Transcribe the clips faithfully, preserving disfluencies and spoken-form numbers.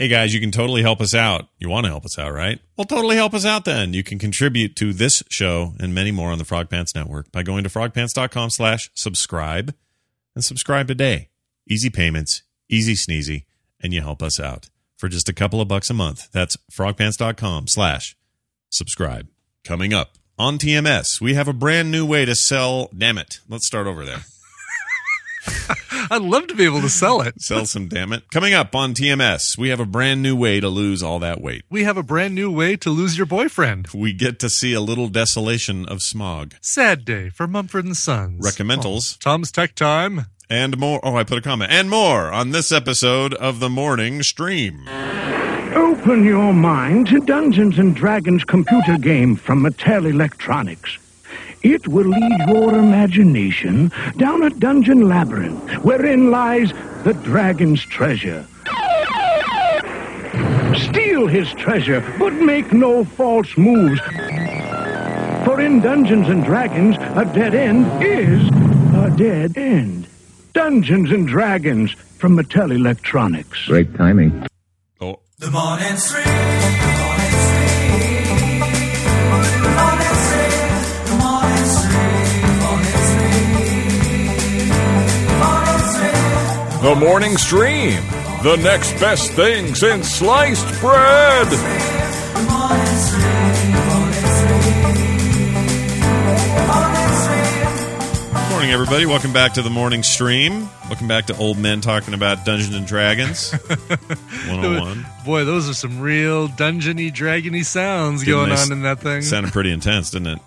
Hey guys, you can totally help us out. You want to help us out, right? Well, totally help us out then. You can contribute to this show and many more on the Frog Pants Network by going to frogpants.com slash subscribe and subscribe today. Easy payments, easy sneezy, and you help us out for just a couple of bucks a month. That's frogpants.com slash subscribe. Coming up on T M S, we have a brand new way to sell. Damn it. Let's start over there. I'd love to be able to sell it. Sell some damn it. Coming up on T M S, we have a brand new way to lose all that weight. We have a brand new way to lose your boyfriend. We get to see a little desolation of smog. Sad day for Mumford and Sons. Recommendals. Oh, Tom's Tech Time. And more. Oh, I put a comment. And more on this episode of The Morning Stream. Open your mind to Dungeons and Dragons computer game from Mattel Electronics. It will lead your imagination down a dungeon labyrinth wherein lies the dragon's treasure. Steal his treasure, but make no false moves. For in Dungeons and Dragons, a dead end is a dead end. Dungeons and Dragons from Mattel Electronics. Great timing. Oh. The Morning Stream. The Morning Stream. The Morning Stream. The Morning Stream. The Morning Stream, the next best thing since sliced bread. The Morning Stream. Morning Stream. Morning Stream. Good morning, everybody. Welcome back to The Morning Stream. Welcome back to Old Men Talking About Dungeons and Dragons. one oh one. Boy, those are some real dungeony, dragony sounds Didn't going they on in that thing. Sounded pretty intense, didn't it?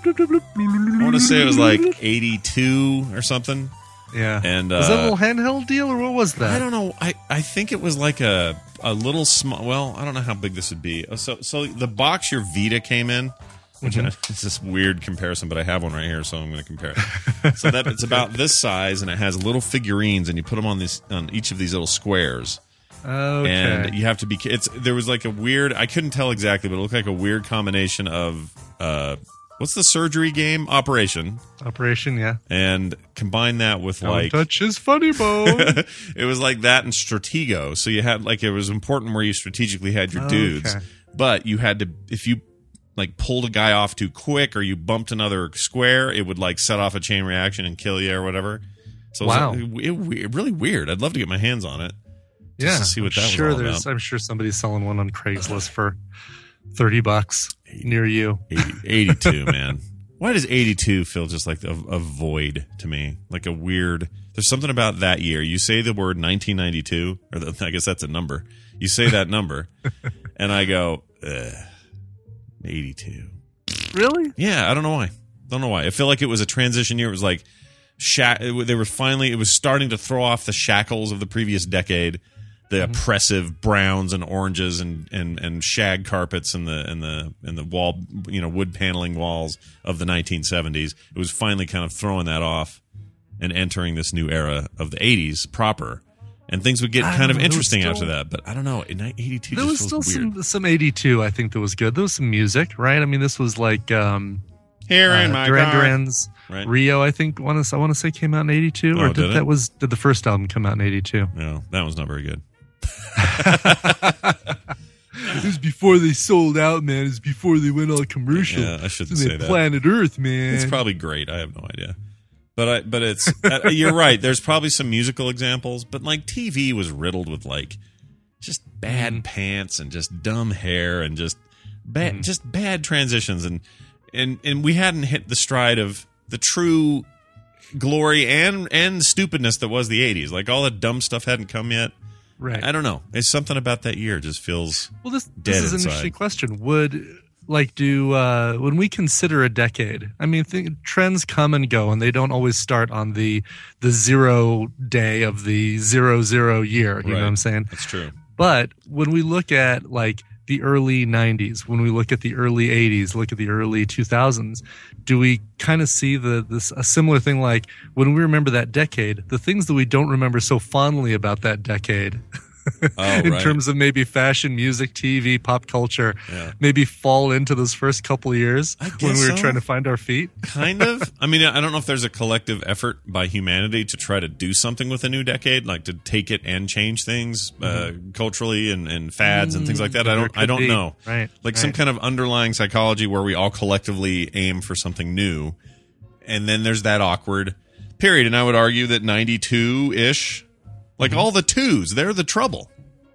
I want to say it was like eighty-two or something. Yeah. And, uh, was that a little handheld deal, or what was that? I don't know. I, I think it was like a a little small. Well, I don't know how big this would be. So so the box your Vita came in, which Mm-hmm. I, it's this weird comparison, but I have one right here, so I'm going to compare it. So that it's about this size, and it has little figurines, and you put them on this on each of these little squares. Okay. And you have to be. It's there was like a weird. I couldn't tell exactly, but it looked like a weird combination of. Uh, What's the surgery game? Operation. Operation, yeah. And combine that with Don't like touch his funny bone. it was like that and Stratego. So you had like it was important where you strategically had your Oh, dudes, okay. but you had to if you like pulled a guy off too quick or you bumped another square, it would like set off a chain reaction and kill you or whatever. So Wow. it was it, it, really weird. I'd love to get my hands on it. Just yeah, to see what I'm that sure was all there's, about. I'm sure somebody's selling one on Craigslist for thirty bucks near you. eighty, eighty-two, man. Why does eighty-two feel just like a, a void to me? Like a weird. There's something about that year. You say the word nineteen ninety-two, or the, I guess that's a number. You say that number, and I go, ugh, eighty-two. Really? Yeah, I don't know why. Don't know why. I feel like it was a transition year. It was like, sha- it, they were finally. It was starting to throw off the shackles of the previous decade. The Mm-hmm. oppressive browns and oranges and, and, and shag carpets and the and the and the wall, you know, wood paneling walls of the nineteen seventies. It was finally kind of throwing that off and entering this new era of the eighties proper. And things would get I kind of don't know, there was interesting still- after that. But I don't know. In eighty-two There just was feels still weird. some some eighty-two. I think that was good. There was some music, right? I mean, this was like um, Here uh, in my Duran car. Duran's Right. Rio. I think want to I want to say came out in eighty-two, Oh, or did did it? that was did the first album come out in eighty-two? No, that one's not very good. It was before they sold out, man. It was before they went all commercial. Yeah, I shouldn't They say that. Planet Earth, man. It's probably great. I have no idea. But I, but it's uh, you're right. There's probably some musical examples, but like T V was riddled with like just bad Mm. pants and just dumb hair and just bad Mm-hmm. just bad transitions and and and we hadn't hit the stride of the true glory and and stupidness that was the eighties. Like all the dumb stuff hadn't come yet. right. I don't know. It's something about that year just feels Well, this dead this is an inside. interesting question. Would like do uh, when we consider a decade? I mean, think, trends come and go, and they don't always start on the the zero day of the zero zero year. You know Right. what I'm saying? That's true. But when we look at like the early nineties, when we look at the early eighties, look at the early two thousands, do we kind of see the this a similar thing? Like when we remember that decade, the things that we don't remember so fondly about that decade Oh, in right. terms of maybe fashion, music, T V, pop culture, Yeah. maybe fall into those first couple of years I when guess we were so. trying to find our feet. Kind of. I mean, I don't know if there's a collective effort by humanity to try to do something with a new decade, like to take it and change things uh, culturally and, and fads and things like that. I There don't. I could don't be. know. Right, Like some right. kind of underlying psychology where we all collectively aim for something new, and then there's that awkward period. And I would argue that ninety-two ish, like Mm-hmm. all the twos, they're the trouble.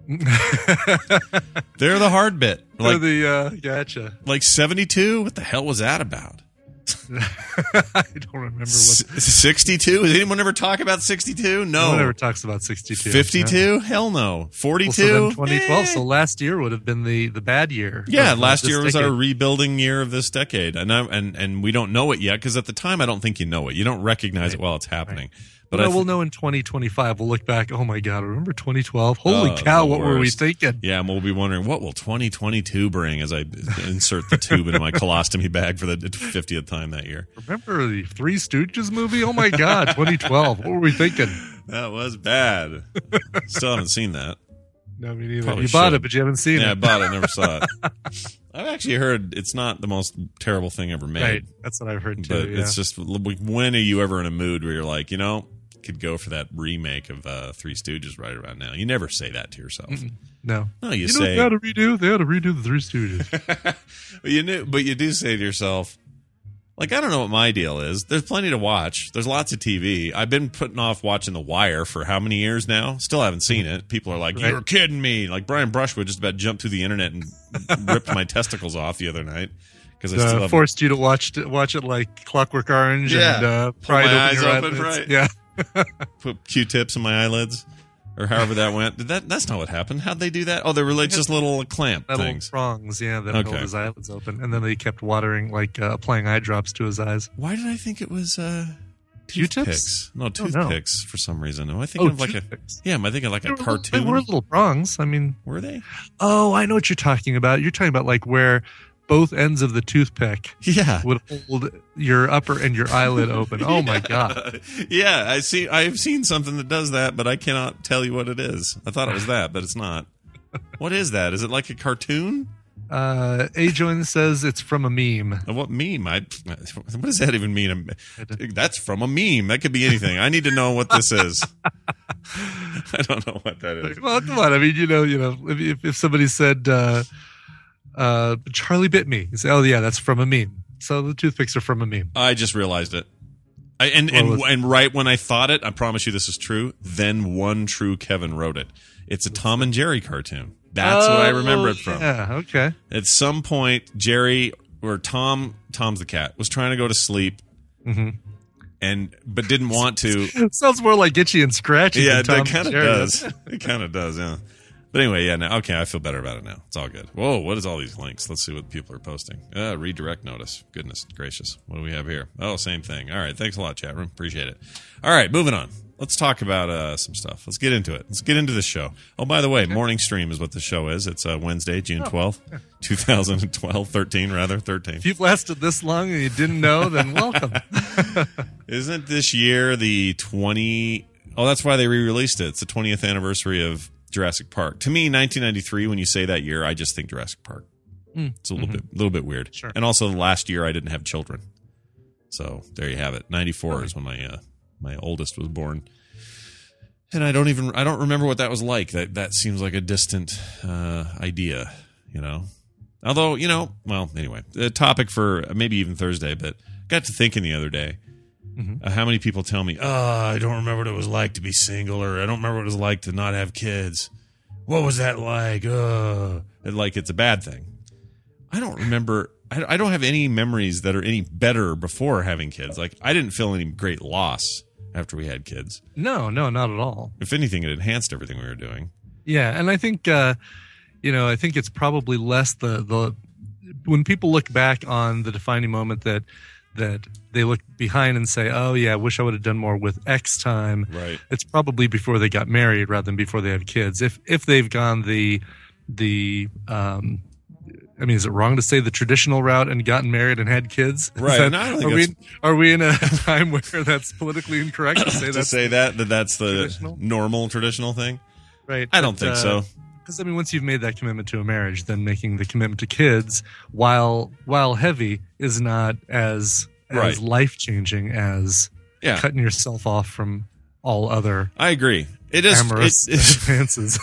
They're the hard bit. Or Like the uh, gotcha. like seventy-two. What the hell was that about? I don't remember what. sixty-two? Does anyone ever talk about sixty-two? No one No. ever talks about sixty-two. fifty-two? Hell no. Well, forty-two? so then twenty twelve. Eh. So last year would have been the, the bad year. Yeah, of, uh, last this year was decade. our rebuilding year of this decade, and I, and and we don't know it yet because at the time I don't think you know it. You don't recognize it while it's happening. But But I we'll th- know in twenty twenty-five. We'll look back. Oh my God! Remember twenty twelve? Holy Oh, cow! the What were we worst. thinking? Yeah, and we'll be wondering what will twenty twenty-two bring as I insert the tube into my colostomy bag for the fiftieth time that year. Remember the Three Stooges movie? Oh my God! twenty twelve. What were we thinking? That was bad. Still haven't seen that. No, me neither. Probably You bought should. it, but you haven't seen Yeah, I it. bought it, never saw it. I've actually heard it's not the most terrible thing ever made. Right. That's what I've heard too. But yeah. it's just, when are you ever in a mood where you're like, you know, could go for that remake of uh, Three Stooges right around now? You never say that to yourself. no. No, you, You know say, what they ought to redo? They ought to redo the Three Stooges. but you knew, but you do say to yourself, like, I don't know what my deal is. There's plenty to watch. There's lots of T V. I've been putting off watching The Wire for how many years now? Still haven't seen it. People are like, Right. you're kidding me. Like Brian Brushwood just about jumped through the internet and ripped my testicles off the other night because I still Uh, haven't forced you to watch it, watch it like Clockwork Orange Yeah. and uh, Pull pry it my open eyes your open, eyelids. right. Yeah. put Q-tips in my eyelids, or however that went. Did that? That's not what happened. How'd they do that? Oh, they were like just little clamp Metal things. prongs, yeah, that Okay. held his eyelids open, and then they kept watering, like uh, applying eye drops to his eyes. Why did I think it was uh, Q-tips? toothpicks? No, Oh, no. toothpicks for some reason. Am I thinking Oh, of like a? toothpicks. Yeah, am I thinking like a They were- cartoon? They were little prongs. I mean, Were they? oh, I know what you're talking about. You're talking about like where both ends of the toothpick Yeah. would hold your upper and your eyelid open. Oh my God. Yeah, I see. I've seen something that does that, but I cannot tell you what it is. I thought it was that, but it's not. What is that? Is it like a cartoon? Uh, A. Join says it's from a meme. Uh, What meme? I, what does that even mean? That's from a meme. That could be anything. I need to know what this is. I don't know what that is. Well, come on. I mean, you know, you know, if if, if somebody said uh, uh, Charlie bit me, you say, oh yeah, that's from a meme. So the toothpicks are from a meme. I just realized it. I, and Well, and let's- and right when I thought it, I promise you this is true. Then one true Kevin wrote it. It's a Tom and Jerry cartoon. That's what I remember it from. Oh, Yeah. Okay. At some point, Jerry or Tom, Tom's the cat, was trying to go to sleep, Mm-hmm. and but didn't want to. Sounds more like itchy and scratchy. Yeah, than Tom it kind of and Jerry. does. It kind of does. Yeah. But anyway, yeah. Now, okay, I feel better about it now. It's all good. Whoa, what is all these links? Let's see what people are posting. Uh, redirect notice. Goodness gracious. What do we have here? Oh, same thing. All right. Thanks a lot, chat room. Appreciate it. All right, moving on. Let's talk about uh, some stuff. Let's get into it. Let's get into the show. Oh, by the way, morning stream is what the show is. It's uh, Wednesday, June twelfth, twenty twelve, thirteen rather, thirteen. If you've lasted this long and you didn't know, then welcome. Isn't this year the twenty? Oh, that's why they re-released it. It's the twentieth anniversary of Jurassic Park. To me, nineteen ninety-three. When you say that year, I just think Jurassic Park. It's a little bit, little bit weird. Sure. And also, the last year I didn't have children, so there you have it. ninety-four is when my uh, my oldest was born, and I don't even I don't remember what that was like. That that seems like a distant uh, idea, you know. Although, you know, well, anyway, the topic for maybe even Thursday, but got to thinking the other day. Uh, how many people tell me, oh, I don't remember what it was like to be single, or I don't remember what it was like to not have kids. What was that like? Uh, and like it's a bad thing. I don't remember. I, I don't have any memories that are any better before having kids. Like I didn't feel any great loss after we had kids. No, no, not at all. If anything, it enhanced everything we were doing. Yeah, and I think uh, you know, I think it's probably less the the when people look back on the defining moment that that they look behind and say, "Oh yeah, I wish I would have done more with X time." Right. It's probably before they got married rather than before they had kids. If if they've gone the the um, I mean, is it wrong to say the traditional route and gotten married and had kids? Is Right, that- and I don't think are, we, that's- are we in a time where that's politically incorrect to say To that's say that that that's the traditional? normal traditional thing. Right. I don't think so. Because I mean, once you've made that commitment to a marriage, then making the commitment to kids, while while heavy, is not as Right. as life changing as Yeah. cutting yourself off from all other I agree. It is. amorous It, it, advances.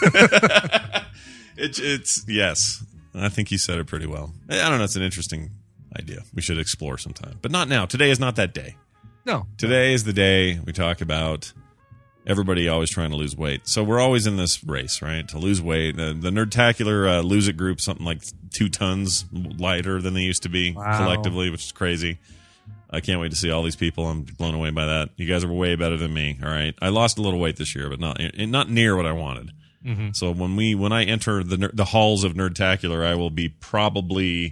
It's it's yes. I think you said it pretty well. I don't know. It's an interesting idea. We should explore sometime, but not now. Today is not that day. No, Today is the day we talk about everybody always trying to lose weight. So we're always in this race, right? To lose weight. The, the Nerdtacular uh, Lose It group, something like two tons lighter than they used to be Wow. collectively, which is crazy. I can't wait to see all these people. I'm blown away by that. You guys are way better than me. All right. I lost a little weight this year, but not not near what I wanted. Mm-hmm. So when we when I enter the ner- the halls of Nerdtacular, I will be probably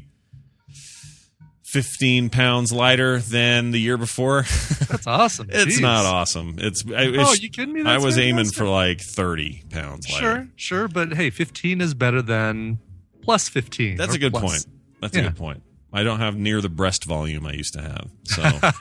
fifteen pounds lighter than the year before. that's awesome. It's Jeez. not awesome. It's, I, Oh, it's you kidding me? I That's was aiming fantastic. for like thirty pounds lighter. Sure, sure, but hey, fifteen is better than plus fifteen. That's or a good plus. point. That's Yeah. a good point. I don't have near the breast volume I used to have. So,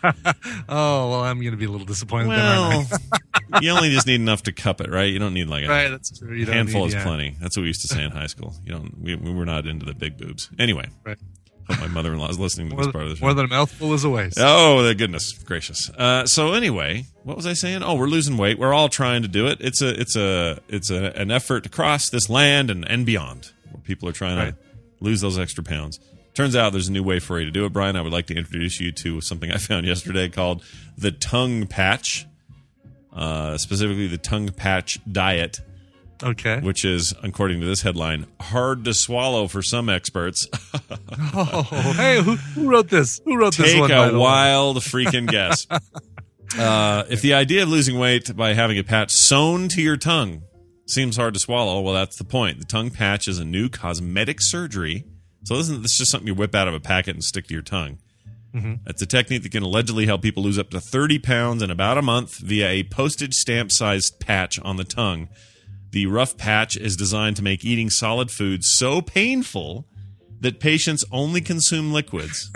Oh well, I'm going to be a little disappointed. then, aren't well, I? you only just need enough to cup it, right? You don't need like a right, that's true. You don't handful need, is yeah. plenty. That's what we used to say in high school. You don't. We, we were not into the big boobs. Anyway, Right. hope my mother-in-law is listening to More, this part of the show. more than a mouthful is a waste. Oh, the goodness gracious! Uh, so anyway, what was I saying? Oh, we're losing weight. We're all trying to do it. It's a, it's a, it's a, an effort to cross this land and, and beyond, where people are trying Right. to lose those extra pounds. Turns out there's a new way for you to do it, Brian. I would like to introduce you to something I found yesterday called the tongue patch, uh, specifically the tongue patch diet, Okay. which is, according to this headline, hard to swallow for some experts. Oh, hey, who, who wrote this? Who wrote this Take one? by a the way? wild freaking guess. Uh, if the idea of losing weight by having a patch sewn to your tongue seems hard to swallow, well, that's the point. The tongue patch is a new cosmetic surgery. So this isn't this just something you whip out of a packet and stick to your tongue. Mm-hmm. It's a technique that can allegedly help people lose up to thirty pounds in about a month via a postage stamp-sized patch on the tongue. The rough patch is designed to make eating solid food so painful that patients only consume liquids.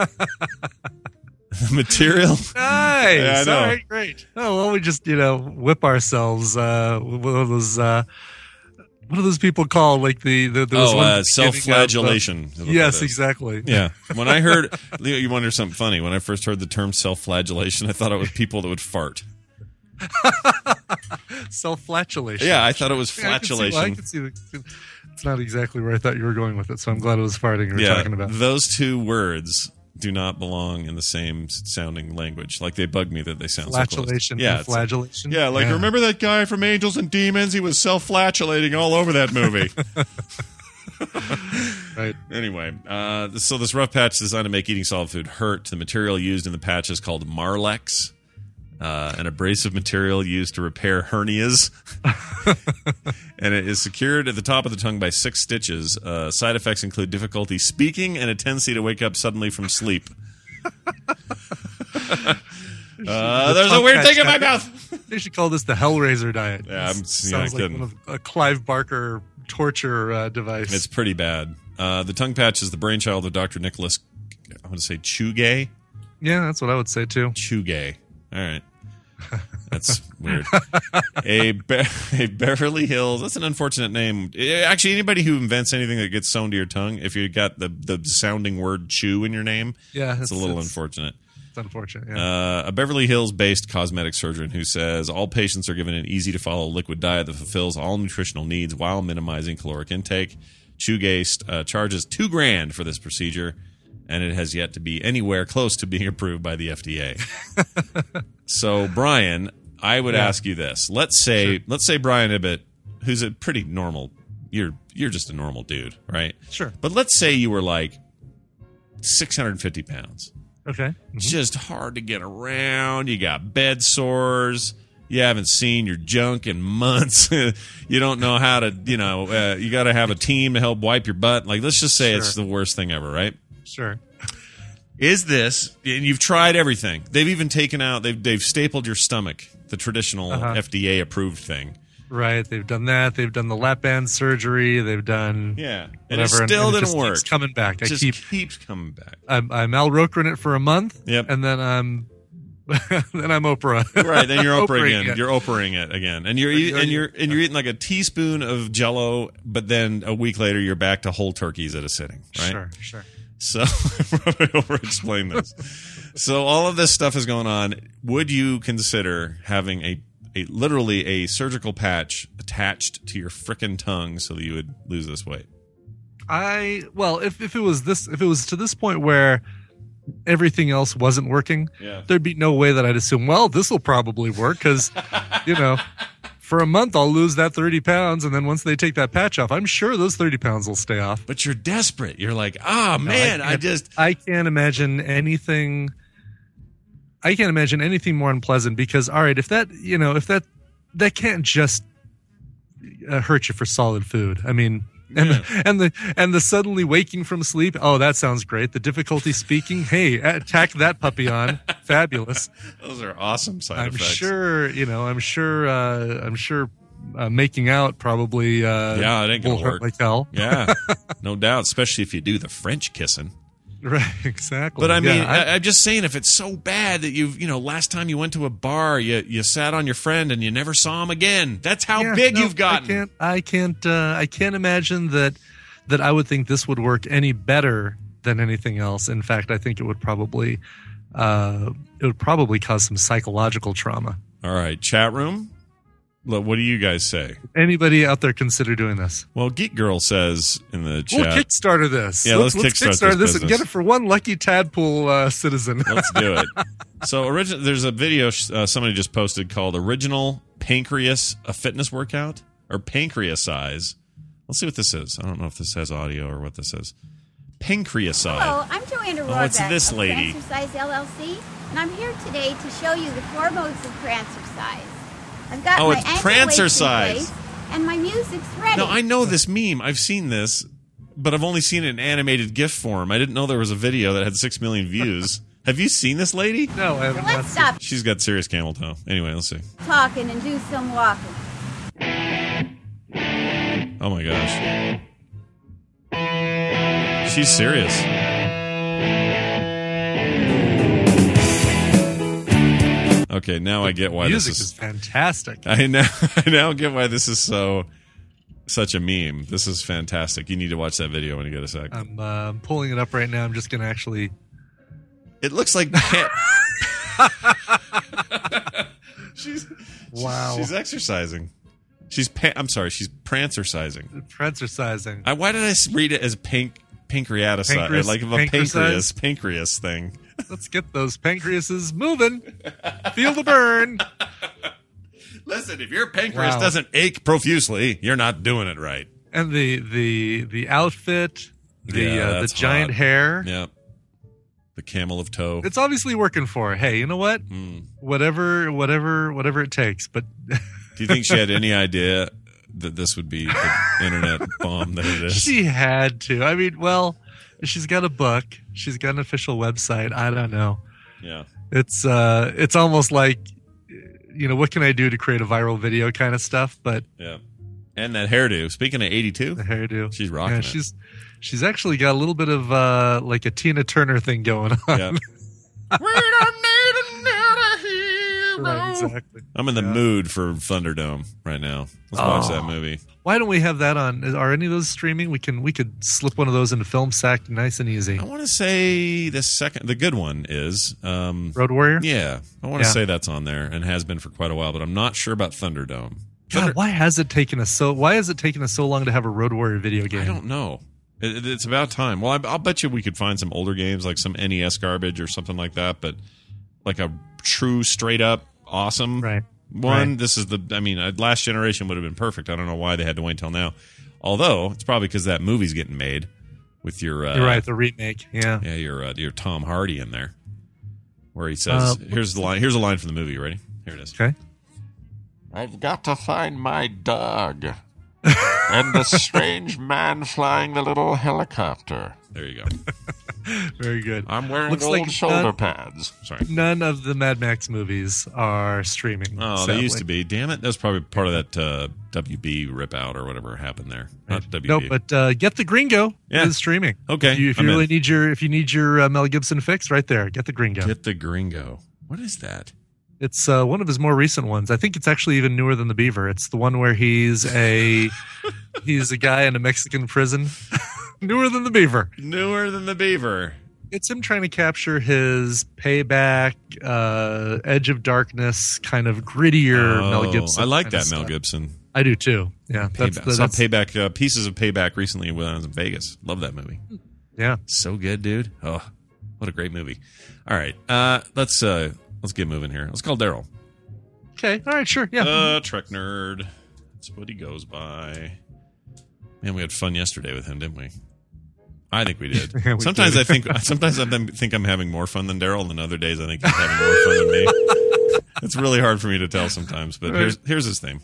The material... Nice. Yeah, I know. All right, great. Oh, well, we just, you know, whip ourselves. Uh, one of those, uh, what do those people call, like the, the there was Oh, one uh, at the beginning of, uh, self-flagellation. is what that Yes, is. exactly. Yeah. When I heard, you wonder something funny. When I first heard the term self-flagellation, I thought it was people that would fart. Self-flatulation. Yeah, I thought it was Yeah, I can see- well, I flatulation. can see the, it's not exactly where I thought you were going with it, so I'm glad it was farting you were Yeah, talking about. those two words do not belong in the same s- sounding language. Like they bug me that they sound so close. Flatulation Yeah, and it's- flagellation. yeah. Like remember that guy from Angels and Demons? He was self-flatulating all over that movie. Right. Anyway, uh, so this rough patch is designed to make eating solid food hurt. The material used in the patch is called Marlex, uh, an abrasive material used to repair hernias. And it is secured at the top of the tongue by six stitches. Uh, side effects include difficulty speaking and a tendency to wake up suddenly from sleep. Uh, there's a tongue weird patch thing in my diet. mouth. They should call this the Hellraiser diet. Yeah, I'm- This yeah, sounds I like couldn't. one of a Clive Barker torture uh, device. It's pretty bad. Uh, the tongue patch is the brainchild of Doctor Nicholas, I'm going to say Chugay. yeah, that's what I would say too. Chugay. All right. That's weird. A, Be- a Beverly Hills. That's an unfortunate name. Eh, Actually, anybody who invents anything that gets sewn to your tongue, if you got the, the sounding word chew in your name, Yeah, it's, it's a little it's, unfortunate. It's unfortunate. Yeah. Uh, a Beverly Hills-based cosmetic surgeon who says all patients are given an easy-to-follow liquid diet that fulfills all nutritional needs while minimizing caloric intake. Chugay uh, charges two grand for this procedure, and it has yet to be anywhere close to being approved by the F D A. So, Brian, I would Yeah. ask you this: Let's say, Sure. let's say Brian Ibbett, who's a pretty normal, you're you're just a normal dude, right? Sure. But let's say you were like six hundred fifty pounds. Okay. It's just hard to get around. You got bed sores. You haven't seen your junk in months. You don't know how to, you know, uh, you got to have a team to help wipe your butt. Like, let's just say Sure. it's the worst thing ever, right? Sure. Is this, and you've tried everything. They've even taken out, they've, they've stapled your stomach, the traditional Uh-huh. F D A approved thing. Right. They've done that. They've done the lap band surgery. They've done Yeah. And it whatever. still and it didn't just work. keeps coming back. It I just keep keeps coming back. I'm, I'm Al Rokerin it for a month. Yep. And then I'm then I'm Oprah. Right, then you're Oprah Oprahing again. it. You're Oprahing it again, and you're eat, and you're and you're eating like a teaspoon of Jell-O, but then a week later you're back to whole turkeys at a sitting. Right. Sure, sure. So probably over-explain this. So all of this stuff is going on. Would you consider having a, a literally a surgical patch attached to your frickin' tongue so that you would lose this weight? I well, if if it was this, if it was to this point where everything else wasn't working, Yeah. there'd be no way that I'd assume, well, this will probably work because, you know, for a month I'll lose that thirty pounds, and then once they take that patch off, I'm sure those thirty pounds will stay off. But you're desperate. You're like, ah, No, man, I, can't- just I can't imagine anything. I can't imagine anything more unpleasant because, all right, if that, you know, if that, that can't just uh, hurt you for solid food. I mean, and Yeah. the, and the and the suddenly waking from sleep. Oh, that sounds great. The difficulty speaking. Hey, tack that puppy on. Fabulous. those are awesome side I'm effects. sure. You know. I'm sure. Uh, I'm sure. Uh, making out probably. Uh, Yeah, it ain't gonna will hurt work. like hell. Yeah, no doubt, especially if you do the French kissing. Right. Exactly. But I mean, Yeah, I- I, I'm just saying, if it's so bad that you've, you know, last time you went to a bar, you you sat on your friend and you never saw him again. That's how Yeah, big no, you've gotten. I can't. I can't. Uh, I can't imagine that. That I would think this would work any better than anything else. In fact, I think it would probably. Uh, it would probably cause some psychological trauma. All right, chat room. Look, what do you guys say? Anybody out there consider doing this? Well, Geek Girl says in the We'll chat. Kickstarter this. Yeah, let's kickstart kickstart this this and business. get it for one lucky tadpole uh, citizen. Let's do it. So, origin- there's a video uh, somebody just posted called "Original Pancreas: A Fitness Workout" or "Pancreasize." Let's see what this is. I don't know if this has audio or what this is. Pancreasize. Hello, I'm Joanna Oh, what's Rohrbeck this of lady? Prancercise L L C, and I'm here today to show you the four modes of Prancercise. I've got Oh, my it's ankle weights in Prancercise. place, and my music's ready. No, I know this meme. I've seen this, but I've only seen it in animated GIF form. I didn't know there was a video that had six million views. Have you seen this lady? No, I have So not. let's seen- stop She's got serious camel toe. Anyway, let's see. talking and do some walking. Oh my gosh. She's serious. Okay, now I get why Music this is is. fantastic. I now I now get why this is so such a meme. This is fantastic. You need to watch that video when you get a sec. I'm uh, pulling it up right now. I'm just going to actually. It looks like pan- she's Wow. She's exercising. She's pa- I'm sorry. She's prancercising. Prancercising. I, why did I s- read it as panc pancreaticide? Pancreas- Like a pancreasize? pancreas pancreas thing. Let's get those pancreases moving. Feel the burn. Listen, if your pancreas Wow. doesn't ache profusely, you're not doing it right. And the the the outfit, the Yeah, uh, the that's giant hot. hair. Yep. The camel of toe. It's obviously working for her. Hey, you know what? Hmm. Whatever, whatever, whatever it takes. But Do you think she had any idea that this would be the internet bomb that it is? she had to. I mean, well, she's got a book. She's got an official website. I don't know. Yeah. It's uh, it's almost like, you know, what can I do to create a viral video kind of stuff? But Yeah. And that hairdo. Speaking of eighty-two, the hairdo, she's rocking yeah, it. she's she's actually got a little bit of uh, like a Tina Turner thing going on. Yeah. We don't need another hero. Right, exactly. I'm in the mood for Thunderdome right now. Let's watch that movie. Why don't we have that on? Are any of those streaming? We can we could slip one of those into Film Sack, nice and easy. I want to say the second, the good one is, um, Road Warrior. yeah, I want to Yeah. say that's on there and has been for quite a while, but I'm not sure about Thunderdome. Thunder- God, why has it taken us so? Why has it taken us so long to have a Road Warrior video game? I don't know. It, it- it's about time. Well, I, I'll bet you we could find some older games, like some N E S garbage or something like that, but like a true, straight up, awesome Right. one. Right. This is the, I mean, uh, last generation would have been perfect. I don't know why they had to wait till now. Although, it's probably because that movie's getting made with your, uh, You're right. The remake. Yeah. yeah, your, uh, your Tom Hardy in there, where he says, Uh, here's the line, here's a line from the movie. You ready? Here it is. Okay. I've got to find my dog. And the strange man flying the little helicopter. There you go. Very good. I'm wearing Looks old like shoulder none- pads. Sorry. None of the Mad Max movies are streaming. Oh, sadly. they used to be. Damn it. That was probably part of that uh, W B rip out or whatever happened there. Not W B. No, but uh, Get the Gringo Yeah. is streaming. Okay, If you, if you I'm really in. need your if you need your uh, Mel Gibson fix, right there, Get the Gringo. Get the Gringo. What is that? It's uh, one of his more recent ones. I think it's actually even newer than The Beaver. It's the one where he's a he's a guy in a Mexican prison. Newer than The Beaver. Newer than The Beaver. It's him trying to capture his payback, uh, Edge of Darkness, kind of grittier Oh, Mel Gibson. I like kind of that Mel stuff. Gibson. I do too. Yeah, that's, Payback. the, Saw that's Payback, uh, pieces of Payback recently when I was in Vegas. Love that movie. yeah. So good, dude. Oh, what a great movie. All right, uh, let's uh, let's get moving here. Let's call Daryl. Okay, all right, sure, yeah. Uh, Trek nerd. That's what he goes by. Man, we had fun yesterday with him, didn't we? I think we did. Yeah, we sometimes did. I think sometimes I think I'm having more fun than Daryl, and other days I think he's having more fun than me. It's really hard for me to tell sometimes, but here's here's his theme.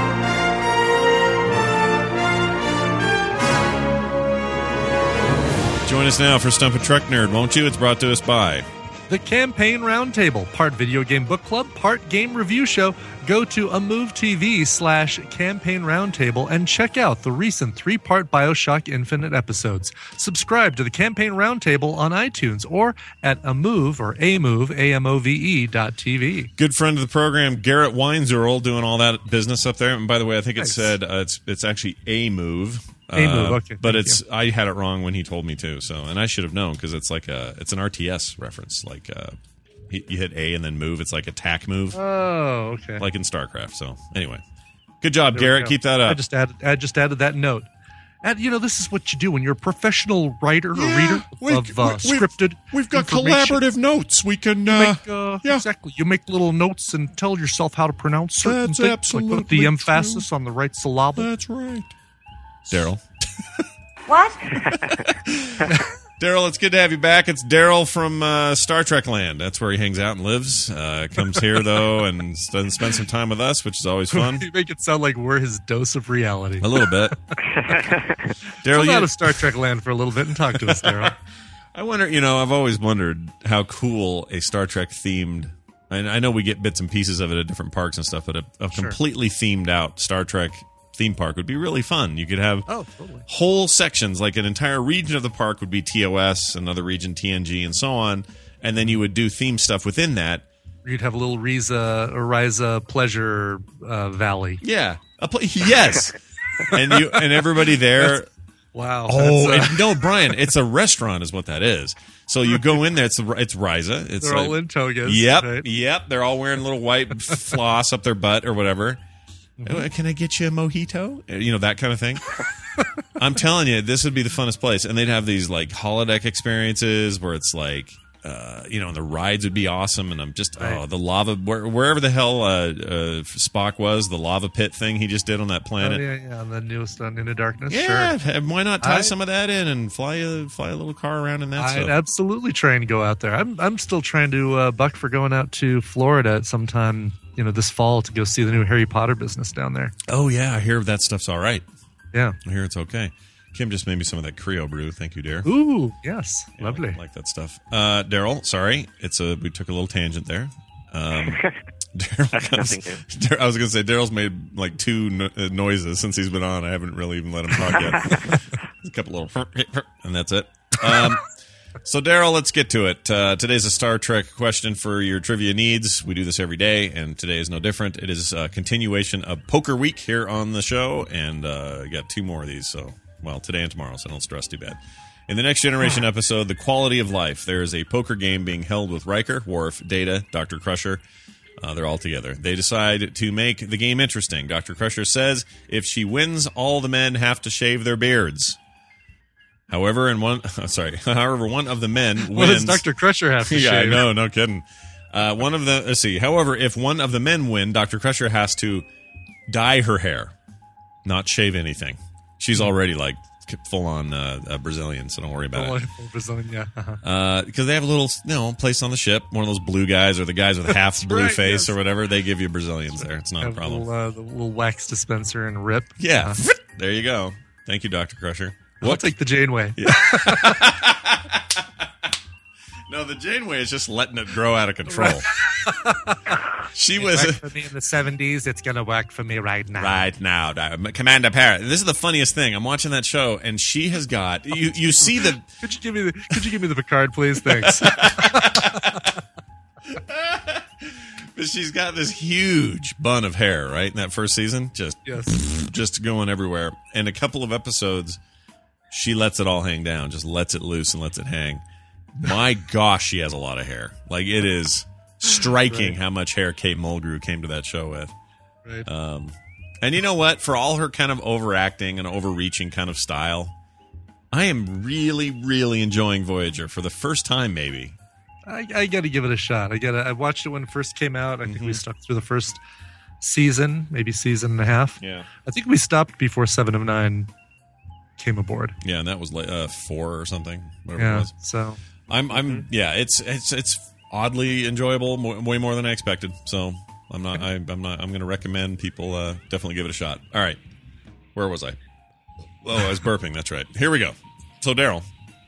Join us now for Stump a Trek Nerd, won't you? It's brought to us by The Campaign Roundtable, part video game book club, part game review show. Go to a move T V slash campaign roundtable and check out the recent three-part Bioshock Infinite episodes. Subscribe to the Campaign Roundtable on iTunes or at a move or a move a m o v e dot t v. good friend of the program, Garrett Weinzierl, doing all that business up there. And by the way, I think it Nice. said uh, it's it's actually a move. A move, Uh, okay, But thank it's I had it wrong when he told me to. So, and I should have known because it's like a it's an R T S reference. Like uh, he, you hit A and then move. It's like attack move, Oh, okay. like in StarCraft. So, anyway, good job, There we Garrett. go. Keep that I up. just added, I just added that note. And, you know, this is what you do when you're a professional writer or reader of uh, scripted We've got information. collaborative notes. We can. You Uh, make, uh, yeah. Exactly. You make little notes and tell yourself how to pronounce certain That's things. absolutely like put the true. emphasis on the right syllable. that's right, Daryl. What? Daryl, it's good to have you back. It's Daryl from uh, Star Trek Land. That's where he hangs out and lives. Uh, comes here, though, and doesn't spend some time with us, which is always fun. You make it sound like we're his dose of reality. A little bit. Daryl, Come out you, of Star Trek land for a little bit and talk to us, Daryl. I wonder, you know, I've always wondered how cool a Star Trek themed, and I know we get bits and pieces of it at different parks and stuff, but a, a Sure. completely themed out Star Trek theme park would be really fun. You could have Oh, totally. whole sections, like an entire region of the park would be T O S, another region T N G, and so on, and then you would do theme stuff within that. You'd have a little Riza, or Riza Pleasure uh, Valley. Yeah, a pl- yes, and you and everybody there. Wow. Oh That's, uh, and, no, Brian, it's a restaurant, is what that is. So you go in there. It's it's Riza. It's they're like, all in togas. Yep, right? yep. They're all wearing little white floss up their butt or whatever. Oh, can I get you a mojito? You know, that kind of thing. I'm telling you, this would be the funnest place. And they'd have these like holodeck experiences where it's like, uh, you know, the rides would be awesome. And I'm just, Right. oh, the lava, where, wherever the hell uh, uh, Spock was, the lava pit thing he just did on that Oh, planet. yeah, yeah. And the newest on Into Darkness. Yeah, Sure. and why not tie I- some of that in and fly a fly a little car around in that I'd stuff? absolutely try and go out there. I'm I'm still trying to uh, buck for going out to Florida at some time, you know, this fall to go see the new Harry Potter business down there. Oh yeah, I hear that stuff's all right. Yeah. I hear it's okay. Kim just made me some of that Creo brew. Thank you, dear. Ooh, yes, Yeah, lovely. I like that stuff. Uh, Daryl, sorry, it's a we took a little tangent there. Um, Daryl That's comes- nothing new. Dar- I was going to say Daryl's made like two no- uh, noises since he's been on. I haven't really even let him talk yet. a couple little, and that's it. Um, so Daryl, let's get to it. Uh, today's a Star Trek question for your trivia needs. We do this every day, and today is no different. It is a continuation of Poker Week here on the show, and uh, I got two more of these. So, well, today and tomorrow, so don't stress too bad. In the Next Generation episode, The Quality of Life, there is a poker game being held with Riker, Worf, Data, Doctor Crusher. Uh, they're all together. They decide to make the game interesting. Doctor Crusher says if she wins, all the men have to shave their beards. However, in one, sorry, however, one of the men wins. What does Doctor Crusher have to yeah, shave? no, no kidding. Uh, one of the let's see. However, if one of the men win, Doctor Crusher has to dye her hair, not shave anything. She's already like full on uh, uh, Brazilian, so don't worry about Oh, it. Brazilian, yeah. Uh-huh. Because they have a little, you know, place on the ship. One of those blue guys or the guys with half blue right, face yes. or whatever. They give you Brazilians there. It's not a Have problem. Little, uh, the little wax dispenser and rip. Yeah, Uh, there you go. Thank you, Doctor Crusher. I'll take the Janeway. No, the Janeway is just letting it grow out of control. She was It worked for me in the seventies. It's going to work for me right now. right now, Di- Commander Parrot. This is the funniest thing. I'm watching that show, and she has got you. You see the Could you give me the Could you give me the Picard, please? Thanks. But she's got this huge bun of hair, right? In that first season, just Yes. just going everywhere. And a couple of episodes, she lets it all hang down, just lets it loose and lets it hang. My gosh, she has a lot of hair. Like, it is striking Right. how much hair Kate Mulgrew came to that show with. Right. Um, and you know what? For all her kind of overacting and overreaching kind of style, I am really, really enjoying Voyager for the first time, maybe. I, I got to give it a shot. I got. I watched it when it first came out. I think Mm-hmm. we stuck through the first season, maybe season and a half. Yeah. I think we stopped before Seven of Nine came aboard. Yeah, and that was like uh, four or something, whatever it Yeah. was. So I'm, I'm, yeah, it's, it's, it's oddly enjoyable, mo- way more than I expected. So I'm not, I, I'm not, I'm going to recommend people uh, definitely give it a shot. All right, where was I? Oh, I was burping. That's right. Here we go. So Daryl,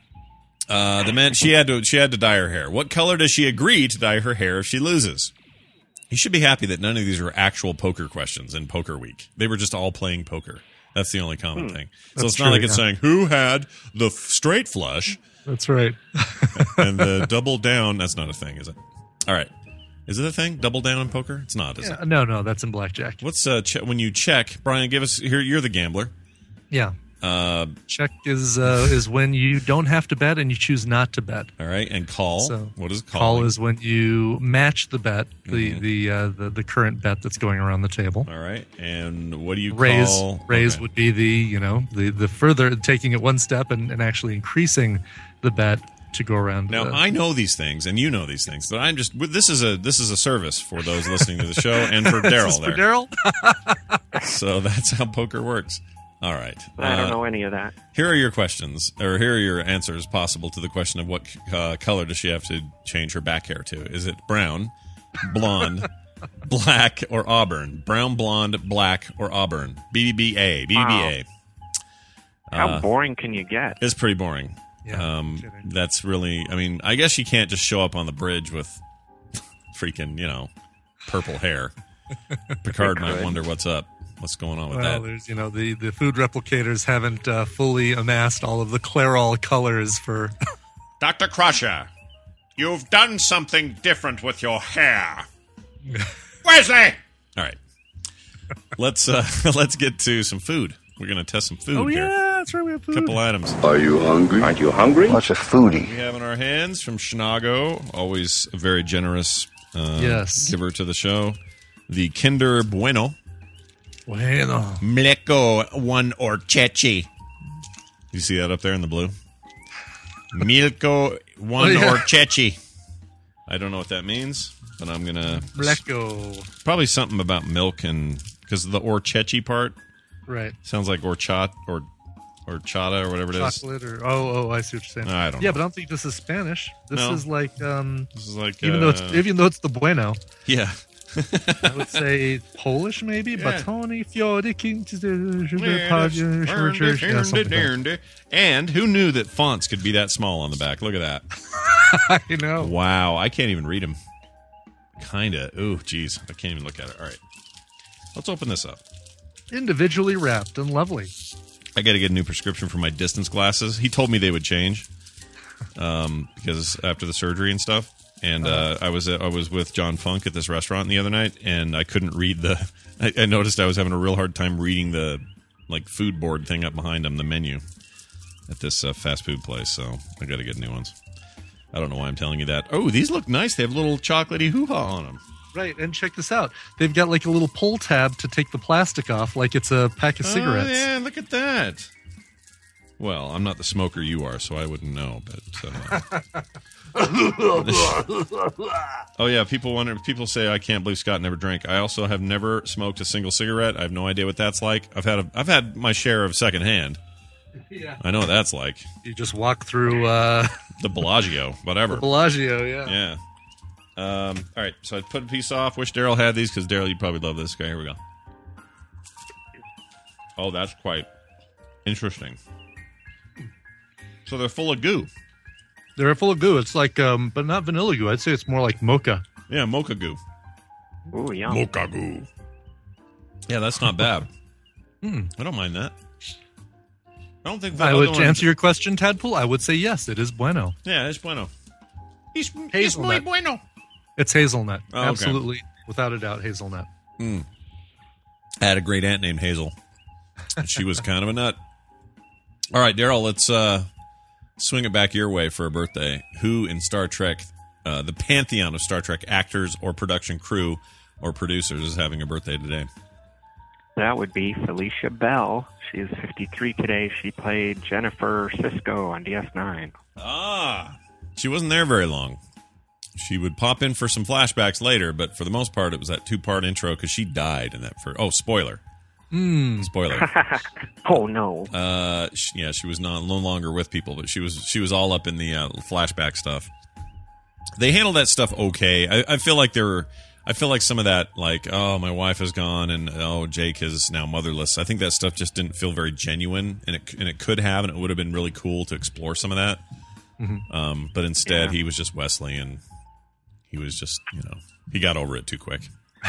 uh, the man she had to, she had to dye her hair. What color does she agree to dye her hair if she loses? You should be happy that none of these are actual poker questions in Poker Week. They were just all playing poker. That's the only common thing. So That's it's not true, like it's yeah. saying who had the f- straight flush that's right. and the double down. That's not a thing, is it? All right. Is it a thing? Double down in poker? It's not, is Yeah, it? no, no, that's in blackjack. What's uh che- when you check? Brian, give us here. You're the gambler. Yeah. Uh, Check is uh, is when you don't have to bet and you choose not to bet. all right, and call. So, what is Call calling? is when you match the bet, the Mm-hmm. the, uh, the the current bet that's going around the table. All right, and what do you Raise call? raise Okay. would be the you know the the further taking it one step and, and actually increasing the bet to go around. Now the, I know these things, and you know these things, but I'm just this is a this is a service for those listening to the show and for This Daryl is for there. Daryl. So that's how poker works. All right. I don't Uh, know any of that. Here are your questions, or here are your answers possible to the question of what uh, color does she have to change her back hair to? Is it brown, blonde, black, or auburn? Brown, blonde, black, or auburn? B B B A. B B B A. How Uh, boring can you get? It's pretty boring. Yeah, um, kidding. that's really, I mean, I guess you can't just show up on the bridge with freaking, you know, purple hair. Picard might could. wonder what's up. What's going on with Well, that? there's you know the the food replicators haven't uh, fully amassed all of the Clairol colors for. Doctor Crusher, you've done something different with your hair. Wesley! All right. Let's uh, let's get to some food. We're gonna test some food Oh here. yeah, that's right. We have food. Couple items Are you hungry? Aren't you hungry? What's a foodie? we have in our hands from Schnago. Always a very generous uh, Yes. giver to the show. The Kinder Bueno Bueno. Mleko one or Chechi. You see that up there in the blue? Milko one Oh, yeah. or Chechi. I don't know what that means, but I'm gonna Mleko. probably something about milk and because the orchechi part Right. sounds like orchat or horchata or whatever it is. Chocolate or oh oh I see what you're saying. I don't Yeah, know. but I don't think this is Spanish. This No. is like um This is like even uh, though it's even though it's the Bueno, yeah. I would say Polish maybe. Yeah. Batoni fiori king to the Yeah, something like that. And who knew that fonts could be that small on the back? Look at that. I know. Wow, I can't even read them. Kinda. Ooh, geez, I can't even look at it. All right, let's open this up. Individually wrapped and lovely. I got to get a new prescription for my distance glasses. He told me they would change um, because after the surgery and stuff. And uh, I was I was with John Funk at this restaurant the other night, and I couldn't read the. I, I noticed I was having a real hard time reading the like food board thing up behind him, the menu at this uh, fast food place. So I got to get new ones. I don't know why I'm telling you that. Oh, these look nice. They have a little chocolatey hoo-ha on them. Right, and check this out. They've got like a little pull tab to take the plastic off, like it's a pack of cigarettes. Oh, yeah, look at that. Well, I'm not the smoker you are, so I wouldn't know. But uh, oh yeah, people wonder. People say I can't believe Scott never drank. I also have never smoked a single cigarette. I have no idea what that's like. I've had a, I've had my share of secondhand. Yeah. I know what that's like. You just walk through uh, The Bellagio, whatever. Bellagio, yeah. Yeah. Um, all right, so I put a piece off. Wish Daryl had these because Daryl, you probably love this. Okay, here we go. Oh, that's quite interesting. So they're full of goo. They're full of goo. It's like, um, but not vanilla goo. I'd say it's more like mocha. Yeah, mocha goo. Ooh, yum. Mocha goo. Yeah, that's not bad. Hmm. I don't mind that. I don't think. I the would other to one- answer your question, Tadpole. I would say yes. It is bueno. Yeah, it's bueno. It's, it's muy Hazelnut. bueno. It's hazelnut. Oh, okay. Absolutely without a doubt, hazelnut. Mm. I had a great aunt named Hazel. She was kind of a nut. All right, Daryl, let's uh, swing it back your way for a birthday. Who in Star Trek, uh, the pantheon of Star Trek actors or production crew or producers is having a birthday today? That would be Felicia Bell. She is fifty-three today. She played Jennifer Sisko on D S nine. Ah, she wasn't there very long. She would pop in for some flashbacks later, but for the most part, it was that two-part intro because she died in that first... Oh, spoiler. Mm. Spoiler. Oh, no. Uh, she, yeah, she was not, no longer with people, but she was she was all up in the uh, flashback stuff. They handled that stuff okay. I, I feel like there were... I feel like some of that, like, oh, my wife is gone, and oh, Jake is now motherless. I think that stuff just didn't feel very genuine, and it and it could have, and it would have been really cool to explore some of that. Mm-hmm. Um, but instead, Yeah. he was just Wesley, and he was just, you know, he got over it too quick.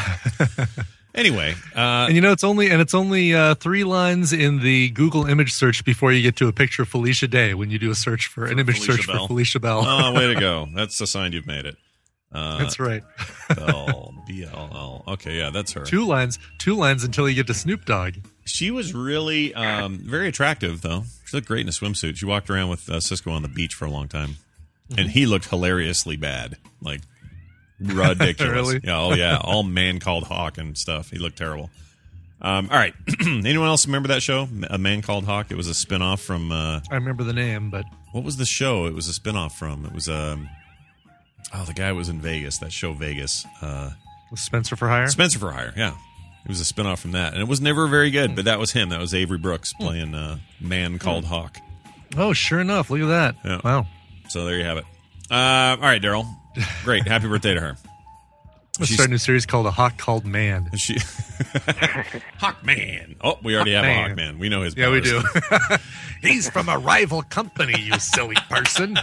Anyway, uh, And you know, it's only and it's only uh, three lines in the Google image search before you get to a picture of Felicia Day when you do a search for, an image Felicia search Bell. for Felicia Bell. oh, way to go! That's the sign you've made it. Uh, That's right. Bell, B L L. Okay, yeah, that's her. Two lines, two lines until you get to Snoop Dogg. She was really um, very attractive, though. She looked great in a swimsuit. She walked around with uh, Cisco on the beach for a long time, and he looked hilariously bad, like ridiculous. Really? Yeah, oh yeah, all man called Hawk and stuff. He looked terrible. Um, all right, anyone else remember that show, A Man Called Hawk? It was a spinoff from. Uh, I remember the name, but what was the show? It was a spinoff from. It was um, oh, the guy was in Vegas. That show Vegas. Uh, was Spencer for Hire? Spencer for Hire, yeah. It was a spinoff from that. And it was never very good, but that was him. That was Avery Brooks playing uh, Man Called Hawk. Oh, sure enough. Look at that. Yeah. Wow. So there you have it. Uh, all right, Daryl. Great. Happy birthday to her. Let's She's- start a new series called A Hawk Called Man. And she Hawk Man. Oh, we already have a Man. Hawk Man. We know his Yeah, we powers. do. He's from a rival company, you silly person.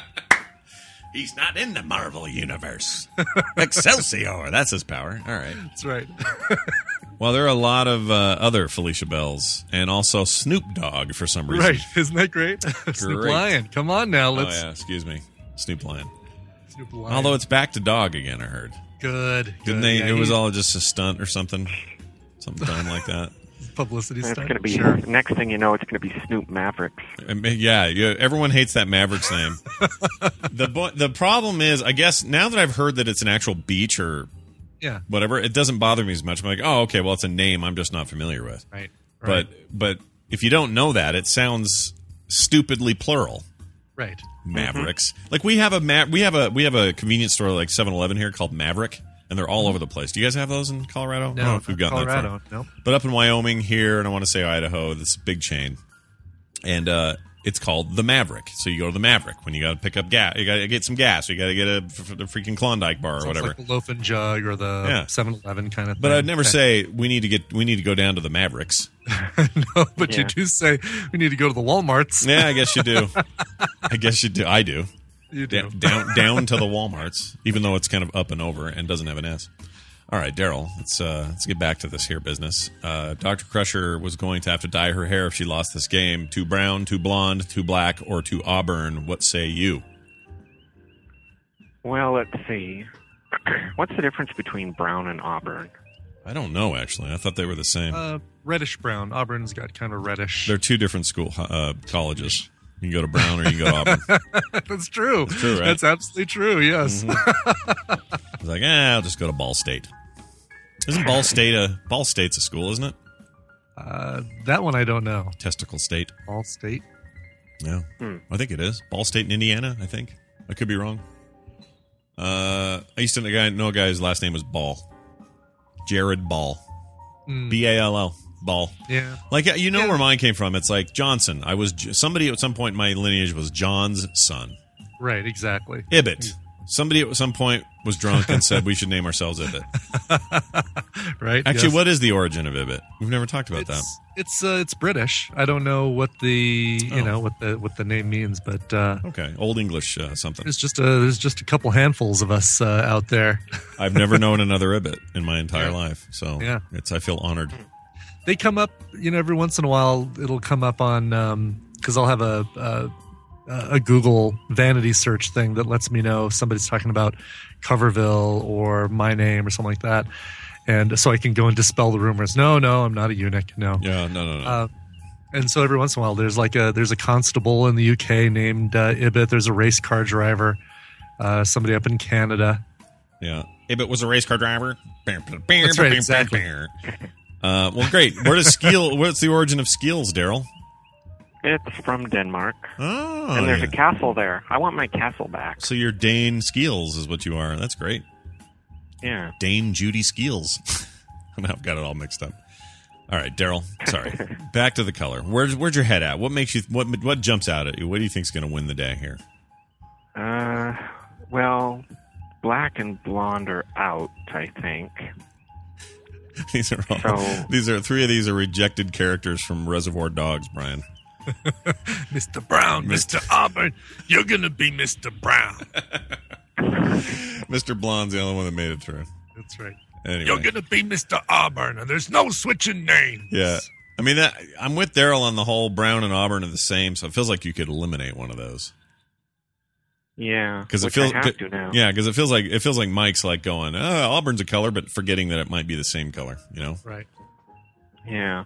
He's not in the Marvel Universe. Excelsior. That's his power. All right. That's right. Well, there are a lot of uh, other Felicia Bells and also Snoop Dogg for some reason. Right. Isn't that great? Snoop Great. Lion. Come on now. Oh, Let's yeah. Excuse me. Snoop Lion. Snoop Lion. Although it's back to dog again, I heard. good. Didn't good. they? Yeah, it was he- all just a stunt or something, something dumb like that. publicity It's stunt. going to be, Sure. next thing you know, it's going to be Snoop Mavericks. I mean, yeah, yeah, everyone hates that Mavericks name. the bo- The problem is, I guess now that I've heard that it's an actual beach or Yeah. whatever, it doesn't bother me as much. I'm like, oh, okay, well, it's a name I'm just not familiar with. Right. Right. But but if you don't know that, it sounds stupidly plural. right. Mavericks. Like we have a ma- we have a we have a convenience store like seven eleven here called Maverick, and they're all over the place. Do you guys have those in Colorado? I don't know No, if we've gotten Colorado. that far. Nope. But up in Wyoming here, and I want to say Idaho, this big chain, and uh, it's called the Maverick. So you go to the Maverick when you got to pick up gas. You got to get some gas. You got to get a, f- the freaking Klondike bar or So it's whatever. like the loaf and jug or the Yeah. seven eleven kind of But thing. I'd never Okay. say we need to get we need to go down to the Mavericks. no, but you Yeah. do say we need to go to the Walmarts. Yeah, I guess you do. I guess you do. I do. You do. down, down down to the Walmarts, even though it's kind of up and over and doesn't have an S. All right, Daryl, let's uh, let's get back to this here business. Uh, Doctor Crusher was going to have to dye her hair if she lost this game. Too brown, too blonde, too black, or too auburn. What say you? Well, let's see. What's the difference between brown and auburn? I don't know, actually. I thought they were the same. Uh, reddish brown. Auburn's got kind of reddish. They're two different school uh, colleges. You can go to Brown or you can go to Auburn. That's true. true, right? That's absolutely true. Yes. I was like, eh, I'll just go to Ball State. Isn't Ball State a Ball State's a school, isn't it? Uh, that one I don't know. Testicle State. All state. Yeah, Hmm. I think it is Ball State in Indiana. I think I could be wrong. Uh, I used to know a guy, know a guy whose last name was Ball, Jared Ball, Mm, B A L L, Ball. yeah. Like you know Yeah. where mine came from. It's like Johnson. I was somebody at some point in my lineage was John's son. Right. Exactly. Ibbett. Somebody at some point was drunk and said we should name ourselves Ibbett. Right. Actually, yes. what is the origin of Ibbett? We've never talked about that. It's it's uh, it's British. I don't know what the you Oh. know what the what the name means, but uh, Okay, Old English uh, something. there's just a there's just a couple handfuls of us uh, out there. I've never known another Ibbett in my entire life, so Yeah. it's I feel honored. They come up, you know, every once in a while. It'll come up on because I'll have a, a uh, a Google vanity search thing that lets me know if somebody's talking about Coverville or my name or something like that. And so I can go and dispel the rumors. No, no, I'm not a eunuch. No. Yeah, no, no, no. Uh, and so every once in a while, there's like a there's a constable in the U K named uh, Ibbot. There's a race car driver, uh, somebody up in Canada. Yeah, Ibbot was a race car driver. That's right, exactly. Uh, well, great. Where does Skeel? What's the origin of Skeels, Daryl? It's from Denmark. Oh, and there's yeah. a castle there. I want my castle back. So you're Dane Skeels is what you are. That's great. Yeah. Dane Judy Skeels. Now I've got it all mixed up. All right, Daryl. Sorry. Back to the color. Where's where's your head at? What makes you? What what jumps out at you? What do you think's going to win the day here? Uh, well, black and blonde are out, I think. These are all. So- these are three of these are rejected characters from Reservoir Dogs, Brian. Mister Brown, Mister Auburn, you're going to be Mister Brown. Mister Blonde's the only one that made it through. That's right. Anyway. You're going to be Mister Auburn, and there's no switching names. Yeah. I mean, that I'm with Daryl on the whole Brown and Auburn are the same, so it feels like you could eliminate one of those. Yeah, Because it which feels I have to now. yeah, because it feels like it feels like Mike's like going, oh, Auburn's a color, but forgetting that it might be the same color. You know? Right. Yeah.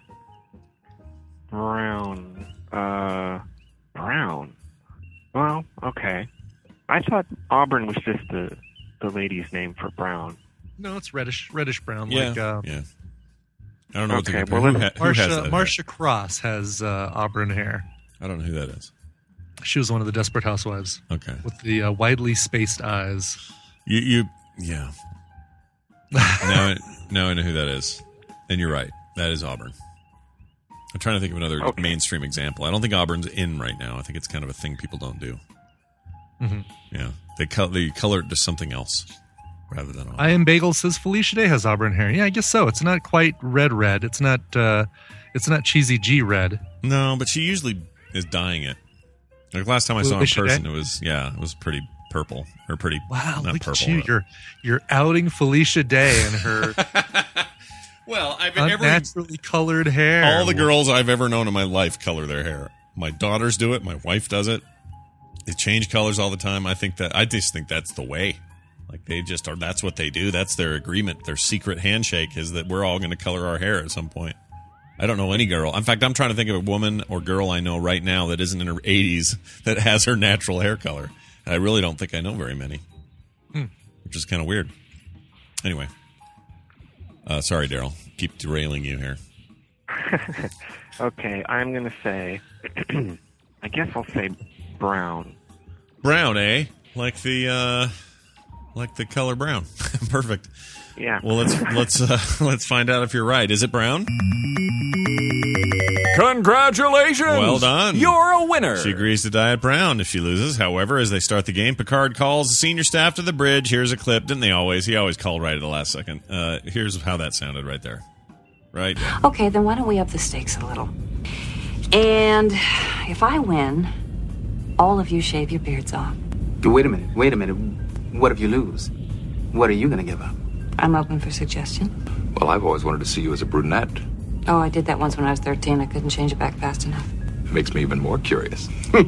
Brown. Uh, brown. Well, okay. I thought Auburn was just the the lady's name for brown. No, it's reddish, reddish brown. Yeah. Like uh, yeah. I don't know what to Okay, compare. well, who, let's- ha- who has Marsha, that? Marsha Cross has uh, auburn hair. I don't know who that is. She was one of the Desperate Housewives Okay. with the uh, widely spaced eyes. You, you, yeah. now, I, now I know who that is, and you're right. That is Auburn. I'm trying to think of another Okay. mainstream example. I don't think Auburn's in right now. I think it's kind of a thing people don't do. Mhm. Yeah, they co- they color it to something else rather than Auburn. I Am Bagel says Felicia Day has auburn hair. Yeah, I guess so. It's not quite red red. It's not uh, it's not cheesy G red. No, but she usually is dyeing it. Like last time I saw her in Felicia Day? person, it was yeah, it was pretty purple or pretty. Wow, not look purple. at you. You're you're outing Felicia Day and her well, I've every unnaturally colored hair. all the girls I've ever known in my life color their hair. My daughters do it. My wife does it. They change colors all the time. I think that I just think that's the way. Like they just are. That's what they do. That's their agreement. Their secret handshake is that we're all going to color our hair at some point. I don't know any girl. In fact, I'm trying to think of a woman or girl I know right now that isn't in her eighties that has her natural hair color. I really don't think I know very many, Hmm. which is kind of weird. Anyway, uh, sorry, Daryl. Keep derailing you here. Okay, I'm going to say, I guess I'll say brown. Brown, eh? Like the uh, like the color brown. Perfect. Yeah. Well, let's let's uh, let's find out if you're right. Is it brown? Congratulations! Well done. You're a winner. She agrees to dye it brown if she loses. However, as they start the game, Picard calls the senior staff to the bridge. Here's a clip. Didn't they always? He always called right at the last second. Uh, here's how that sounded right there. Right? Yeah. Okay, then why don't we up the stakes a little? And if I win, all of you shave your beards off. Wait a minute, wait a minute. What if you lose? What are you going to give up? I'm open for suggestion. Well, I've always wanted to see you as a brunette. Oh, I did that once when I was thirteen. I couldn't change it back fast enough. Makes me even more curious. Fine.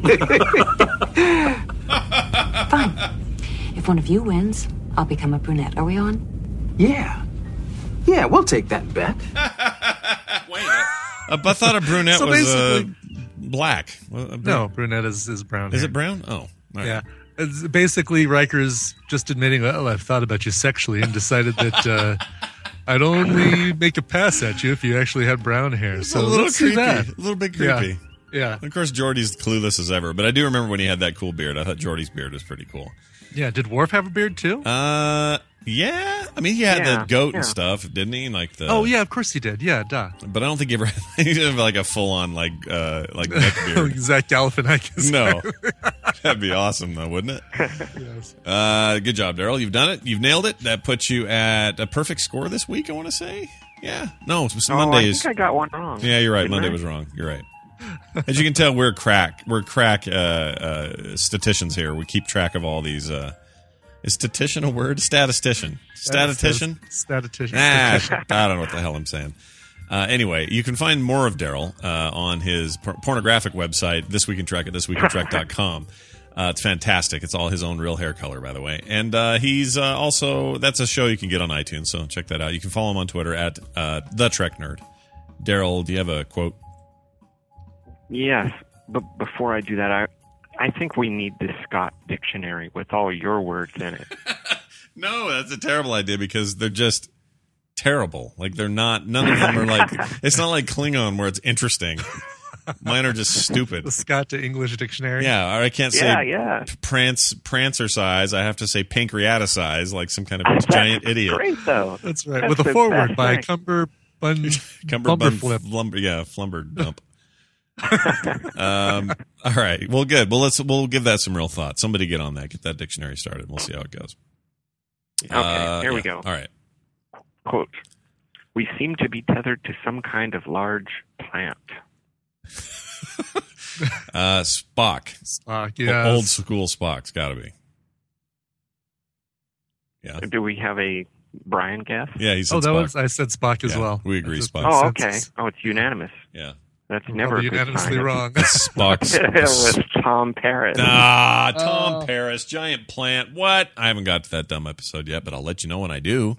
If one of you wins, I'll become a brunette. Are we on? Yeah. Yeah, we'll take that bet. Wait. Uh, I thought a brunette So was uh, basically- black. Well, a brun- No, brunette is, is brown. Is hair. it brown? Oh. All right. Yeah. It's basically, Riker's just admitting, well, I've thought about you sexually and decided that uh, I'd only make a pass at you if you actually had brown hair. It's So a little let's do creepy. that. A little bit Yeah. creepy. Yeah. Of course, Geordie's clueless as ever, but I do remember when he had that cool beard. I thought Geordie's beard was pretty cool. Yeah. Did Worf have a beard too? Uh, yeah. I mean, he had Yeah, the goat yeah. and stuff, didn't he? Like the. oh, yeah, of course he did. Yeah, duh. But I don't think he ever he didn't have like a full on like uh like neck beard. Zach Galifianakis. No, that'd be awesome though, wouldn't it? Yes. Uh, good job, Daryl. You've done it. You've nailed it. That puts you at a perfect score this week. I want to say, yeah. No, it's Oh, Monday I is. think I got one wrong. Yeah, you're right. Didn't Monday I? was wrong. You're right. As you can tell, we're crack. We're crack uh, uh, statisticians here. We keep track of all these. Uh, is statistician a word? Statistician. Statistician. Statistician. Ah, I don't know what the hell I'm saying. Uh, anyway, you can find more of Daryl uh, on his por- pornographic website, This Week in Trek at this week in trek dot com. Uh, it's fantastic. It's all his own real hair color, by the way. And uh, he's uh, also, that's a show you can get on iTunes, so check that out. You can follow him on Twitter at uh, The Trek Nerd. Daryl, do you have a quote? Yes, but before I do that, I I think we need this Scott dictionary with all your words in it. No, that's a terrible idea because they're just terrible. Like, they're not, none of them are like, it's not like Klingon where it's interesting. Mine are just stupid. The Scott to English dictionary. Yeah, or I can't say Yeah, yeah. prance, prancer size. I have to say pancreaticize, like some kind of giant idiot. Great, though. That's right. That's With a the forward best by thing. Cumber Bun Cumberbund Flip. Flumber, yeah, Flumber Dump. um, all right. Well, good. Well, let's we'll give that some real thought. Somebody get on that. Get that dictionary started. We'll see how it goes. Okay, Uh, here we yeah. go. All right. Quote, we seem to be tethered to some kind of large plant. Uh, Spock. Spock, yeah. Old school Spock's got to be. Yeah. Do we have a Brian guess? Yeah, he said Oh, that Spock. was, I said Spock as Yeah, well. we agree, It just Spock. makes Oh, sense. okay. Oh, it's unanimous. Yeah. That's We're never a probably good unanimously sign. wrong. Spock's. It was Tom Paris. Ah, Tom Oh. Paris, giant plant. What? I haven't got to that dumb episode yet, but I'll let you know when I do.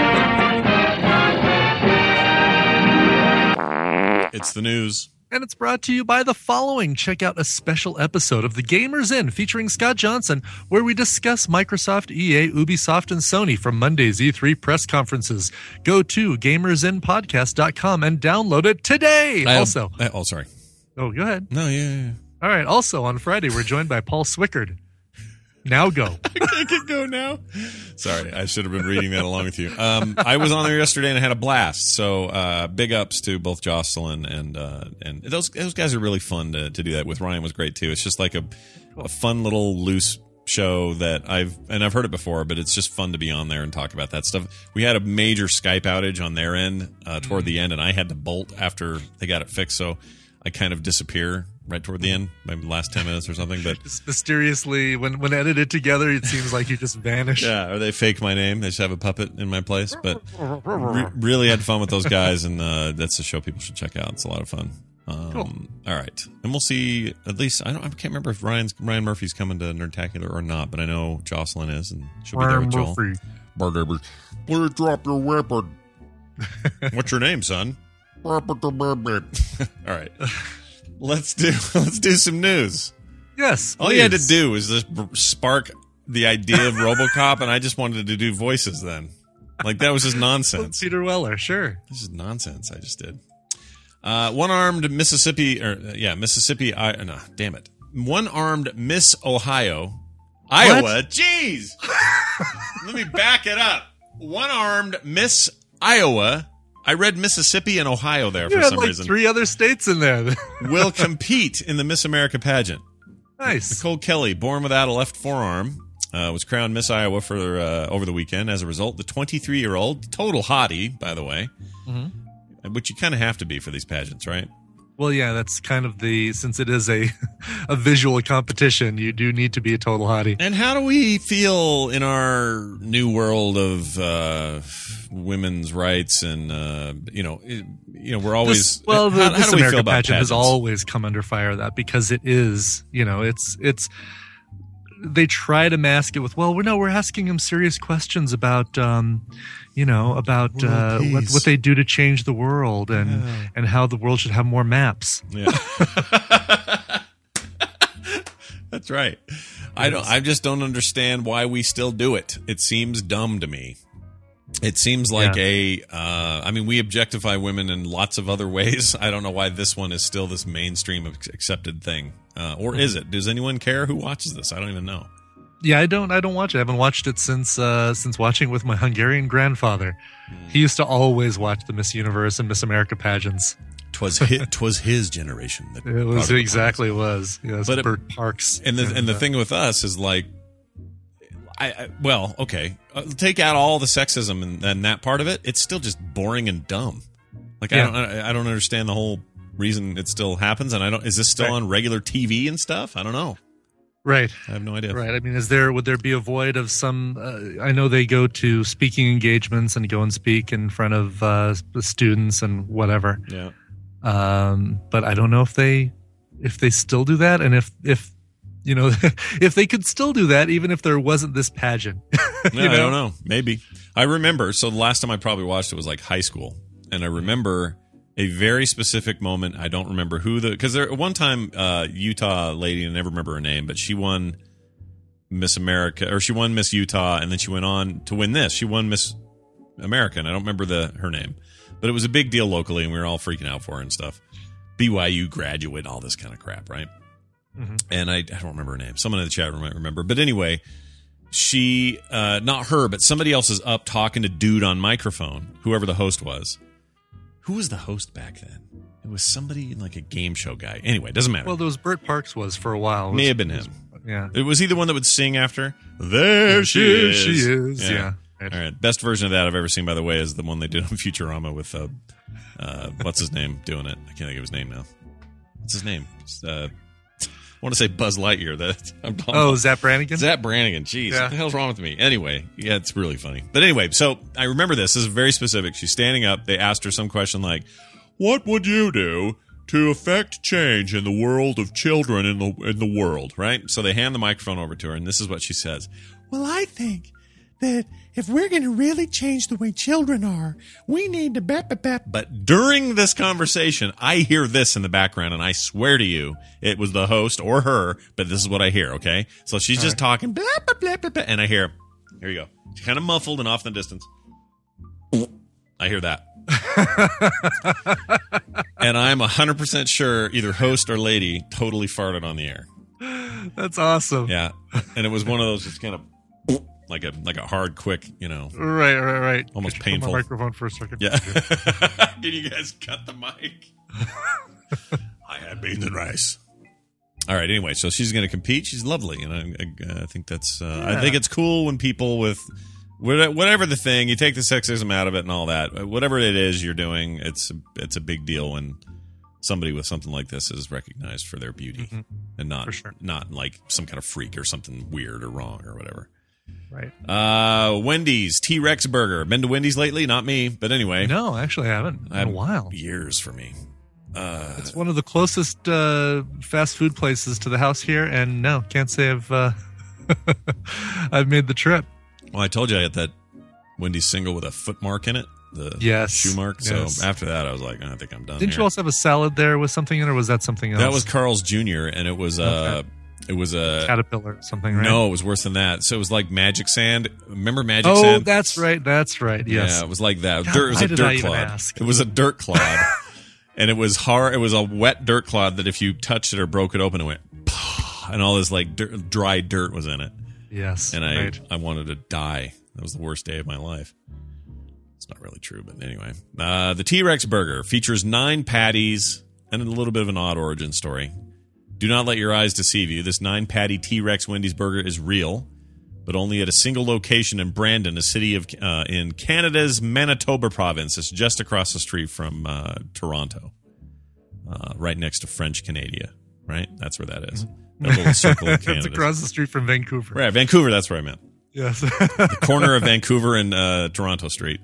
It's the news. And it's brought to you by the following. Check out a special episode of The Gamers In featuring Scott Johnson, where we discuss Microsoft, E A, Ubisoft, and Sony from Monday's E three press conferences. Go to gamers in podcast dot com and download it today. I- also, I- oh, sorry. oh, go ahead. No, yeah, yeah, yeah. All right. Also, on Friday, we're joined by Paul Swickard. Now go. I can go now. Sorry, I should have been reading that along with you. Um, I was on there yesterday and I had a blast. So uh, big ups to both Jocelyn and uh, and those those guys are really fun to, to do that with. Ryan was great too. It's just like a, a fun little loose show that I've and I've heard it before, but it's just fun to be on there and talk about that stuff. We had a major Skype outage on their end uh, toward the end, and I had to bolt after they got it fixed. So I kind of disappear right toward the end, maybe the last ten minutes or something. But Just mysteriously, when, when edited together, it seems like you just vanish. yeah, or they fake my name. They just have a puppet in my place. But re- really had fun with those guys, and uh, that's a show people should check out. It's a lot of fun. Um, Cool. All right, and we'll see. At least I don't. I can't remember if Ryan's Ryan Murphy's coming to Nerdtacular or not, but I know Jocelyn is, and she'll be there with Joel. Murphy. Bardaber. Please drop your weapon. What's your name, son? All right, let's do let's do some news. Yes. All you had to please. do was just b- spark the idea of RoboCop, and I just wanted to do voices then. Like, that was just nonsense. Peter Weller, sure. This is nonsense I just did. Uh, one-armed Mississippi, or uh, yeah, Mississippi, I, no, damn it. One-armed Miss Ohio, Iowa, jeez! Let me back it up. One-armed Miss Iowa, I read Mississippi and Ohio there You for had some like reason, three other states in there. will compete in the Miss America pageant. Nice. Nicole Kelly, born without a left forearm, uh, was crowned Miss Iowa for uh, over the weekend. As a result, the twenty-three-year-old, total hottie, by the way, Mm-hmm. which you kind of have to be for these pageants, right? Well, yeah, that's kind of the, since it is a a visual competition, you do need to be a total hottie. And how do we feel in our new world of uh, women's rights and uh, you know, it, you know, we're always This- well, the how, how Miss do we America feel about pageant has pageants? always come under fire of that because it is, you know, it's it's. They try to mask it with, well, we're no, we're asking them serious questions about, um, you know, about World uh, what peace. what they do to change the world and Yeah. and how the world should have more maps. Yeah. That's right. I don't. I just don't understand why we still do it. It seems dumb to me. It seems like Yeah. a. Uh, I mean, we objectify women in lots of other ways. I don't know why this one is still this mainstream ac- accepted thing, uh, or is it? Does anyone care who watches this? I don't even know. Yeah, I don't. I don't watch it. I haven't watched it since uh, since watching with my Hungarian grandfather. He used to always watch the Miss Universe and Miss America pageants. Twas his, twas his generation that It was brought it exactly was. Yes, But it- Bert Parks. And the and the uh, thing with us is like, I, I well, okay, uh, take out all the sexism and, and that part of it. It's still just boring and dumb. Like Yeah. I don't I, I don't understand the whole reason it still happens. And I don't is this still Right. on regular T V and stuff? I don't know. Right. I have no idea. Right. I mean, is there would there be a void of some? Uh, I know they go to speaking engagements and go and speak in front of uh, the students and whatever. Yeah. Um, but I don't know if they if they still do that, and if if you know if they could still do that, even if there wasn't this pageant. No, you know? I don't know. Maybe. I remember. So the last time I probably watched it was like high school, and I remember a very specific moment. I don't remember who the because there one time uh, Utah lady, I never remember her name, but she won Miss America or she won Miss Utah, and then she went on to win this. She won Miss America, and I don't remember the her name, but it was a big deal locally, and we were all freaking out for her and stuff. B Y U graduate, all this kind of crap, right? Mm-hmm. And I, I don't remember her name. Someone in the chat room might remember, but anyway, she uh, not her, but somebody else is up talking to dude on microphone, whoever the host was. Who was the host back then? It was somebody like a game show guy. Anyway, it doesn't matter. Well, there was Bert Parks was for a while. May was, have been him. Was, yeah. It was he the one that would sing after? There she is. She is. Yeah. yeah. Right. All right. Best version of that I've ever seen, by the way, is the one they did on Futurama with uh, uh, what's his name doing it? I can't think of his name now. What's his name? Uh, I want to say Buzz Lightyear. That I'm talking oh, about. Zapp Brannigan. Zapp Brannigan. Jeez, yeah. what the hell's wrong with me? Anyway, yeah, it's really funny. But anyway, so I remember this. This is very specific. She's standing up. They asked her some question like, "What would you do to affect change in the world of children in the in the world?" Right. So they hand the microphone over to her, and this is what she says. Well, I think that if we're going to really change the way children are, we need to bap, bap, bap. But during this conversation, I hear this in the background, and I swear to you, it was the host or her, but this is what I hear, okay? So she's All just right. talking, blah, blah, blah, blah, blah, and I hear, here you go. She's kind of muffled and off in the distance. I hear that. And I'm one hundred percent sure either host or lady totally farted on the air. That's awesome. Yeah. And it was one of those just kind of like a like a hard, quick, you know. Right, right, right. Almost Could you painful. Put my microphone for a second. Yeah. Can you guys cut the mic? I had beans and rice. All right. Anyway, so she's going to compete. She's lovely, and I, I, I think that's. Uh, Yeah. I think it's cool when people with whatever the thing, you take the sexism out of it and all that. Whatever it is you're doing, it's it's a big deal when somebody with something like this is recognized for their beauty, Mhm. and not For sure. not like some kind of freak or something weird or wrong or whatever. Right. Uh, Wendy's T-Rex burger. Been to Wendy's lately? Not me, but anyway. No, actually, I haven't. In a while. Years for me. Uh, It's one of the closest uh, fast food places to the house here, and no, can't say I've uh, I've made the trip. well, I told you I had that Wendy's single with a foot mark in it, the Yes, shoe mark. yes. So after that, I was like, I think I'm done. Didn't here. you also have a salad there with something in, or was that something else? That was Carl's Junior, and it was uh, Okay. it was a Caterpillar or something, right? No, it was worse than that. So it was like Magic Sand. Remember Magic Oh, Sand? that's right. That's right. Yes. Yeah, it was like that. God, dirt, it was why a did dirt I even clod. ask? It was a dirt clod, and it was hard. It was a wet dirt clod that if you touched it or broke it open, it went, and all this like dirt, dry dirt was in it. Yes, and I right. I wanted to die. That was the worst day of my life. It's not really true, but anyway. Uh, the T-Rex burger features nine patties and a little bit of an odd origin story. Do not let your eyes deceive you. This nine-patty T-Rex Wendy's burger is real, but only at a single location in Brandon, a city of uh, in Canada's Manitoba province. It's just across the street from uh, Toronto, uh, right next to French Canada. Right, that's where that is. That little circle of Canada. It's across the street from Vancouver. Right, Vancouver. That's where I meant. Yes. The corner of Vancouver and uh, Toronto Street.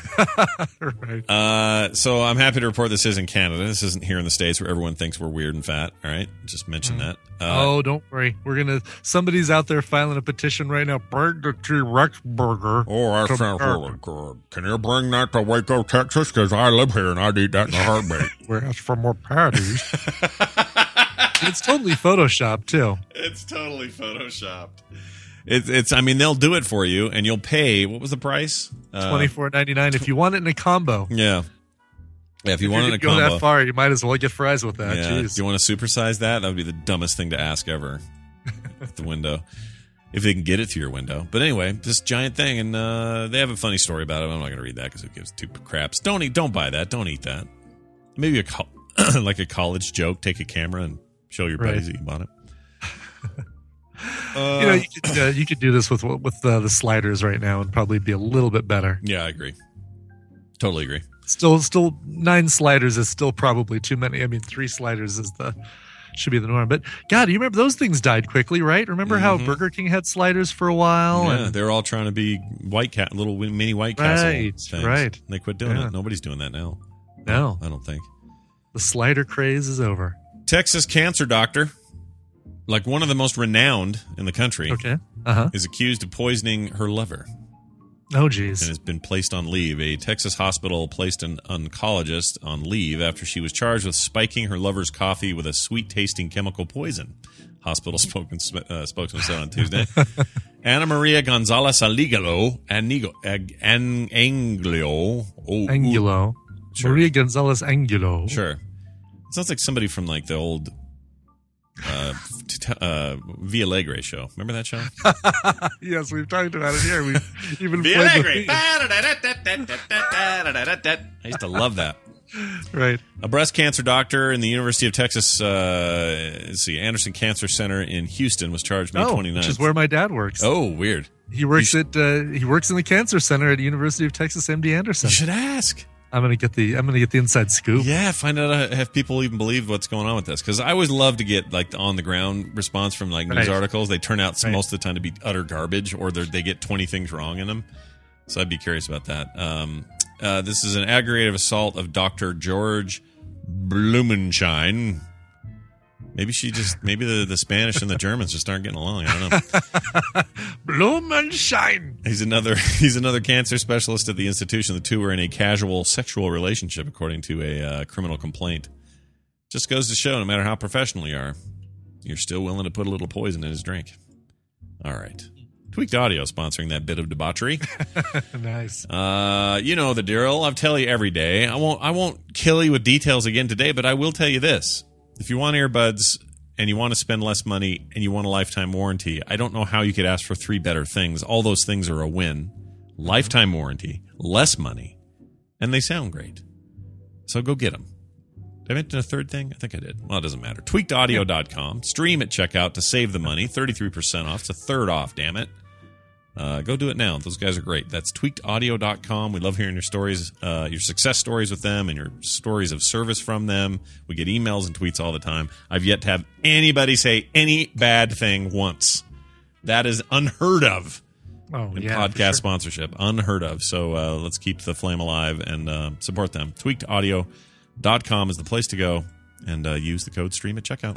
Right. Uh, so I'm happy to report this is in Canada. This isn't here in the States where everyone thinks we're weird and fat. All right, just mention that. Uh, oh, don't worry. We're gonna. Somebody's out there filing a petition right now. Bring the T-Rex burger. Oh, that to sounds America. really good. Can you bring that to Waco, Texas? Because I live here and I'd eat that in a heartbeat. We asked for more patties. It's totally photoshopped too. It's totally photoshopped. It's, it's. I mean, they'll do it for you, and you'll pay. What was the price? Uh, Twenty four ninety nine. If you want it in a combo. Yeah. Yeah. If you If want you it in a go combo, that far, you might as well get fries with that. yeah. Jeez. Do you want to supersize that? That would be the dumbest thing to ask ever. At the window, if they can get it through your window. But anyway, this giant thing, and uh, they have a funny story about it. I'm not going to read that because it gives two craps. Don't eat. Don't buy that. Don't eat that. Maybe a co- like a college joke. Take a camera and show your buddies Right. that you bought it. you know, you could, uh, you could do this with with uh, the sliders right now and probably be a little bit better. Yeah, I agree. Totally agree. Still, still nine sliders is still probably too many. I mean, three sliders is the should be the norm. But God, you remember those things died quickly, right? Remember Mhm. how Burger King had sliders for a while? Yeah, and they're all trying to be White Cat, little mini White Castle Right, things. right. They quit doing Yeah. it. Nobody's doing that now. No. I don't think. The slider craze is over. Texas cancer doctor, like one of the most renowned in the country, Okay. Uh-huh. is accused of poisoning her lover Oh, geez. and has been placed on leave. A Texas hospital placed an oncologist on leave after she was charged with spiking her lover's coffee with a sweet-tasting chemical poison. Hospital spokesman, uh, spokesman said on Tuesday. Ana Maria Gonzalez Aligalo, Anigo, Ag, An, Anglio. Oh, Angulo. Sure. Maria Gonzalez Angulo. Sure. It sounds like somebody from like the old uh, t- t- uh, Via Alegre show. Remember that show? Yes, we've talked about it here. We've even Via played Alegre. the I used to love that. Right. A breast cancer doctor in the University of Texas, uh, let's see, Anderson Cancer Center in Houston was charged May Oh, twenty-ninth. which is where my dad works. Oh, weird. He works at uh, he works in the cancer center at the University of Texas M D Anderson. You should ask. I'm gonna get the I'm gonna get the inside scoop. Yeah, find out uh, if people even believe what's going on with this. Because I always love to get like the on the ground response from like news Right. articles. They turn out Right. most of the time to be utter garbage, or they're- they get twenty things wrong in them. So I'd be curious about that. Um, uh, this is an aggravated assault of Doctor George Blumenschein. Maybe she just maybe the, the Spanish and the Germans just aren't getting along. I don't know. Blumenschein. He's another he's another cancer specialist at the institution. The two were in a casual sexual relationship, according to a uh, criminal complaint. Just goes to show, no matter how professional you are, you're still willing to put a little poison in his drink. All right. Tweaked Audio sponsoring that bit of debauchery. Nice. Uh, you know the drill. I'll tell you every day. I won't I won't kill you with details again today, but I will tell you this. If you want earbuds and you want to spend less money and you want a lifetime warranty, I don't know how you could ask for three better things. All those things are a win. Lifetime warranty, less money, and they sound great. So go get them. Did I mention a third thing? I think I did. Well, it doesn't matter. tweaked audio dot com. Stream at checkout to save the money. thirty-three percent off. It's a third off, damn it. Uh, go do it now. Those guys are great. That's tweaked audio dot com. We love hearing your stories, uh, your success stories with them and your stories of service from them. We get emails and tweets all the time. I've yet to have anybody say any bad thing once. That is unheard of Oh, in yeah, podcast for sure. sponsorship. Unheard of. So uh, let's keep the flame alive and uh, support them. tweaked audio dot com is the place to go. And uh, use the code STREAM at checkout.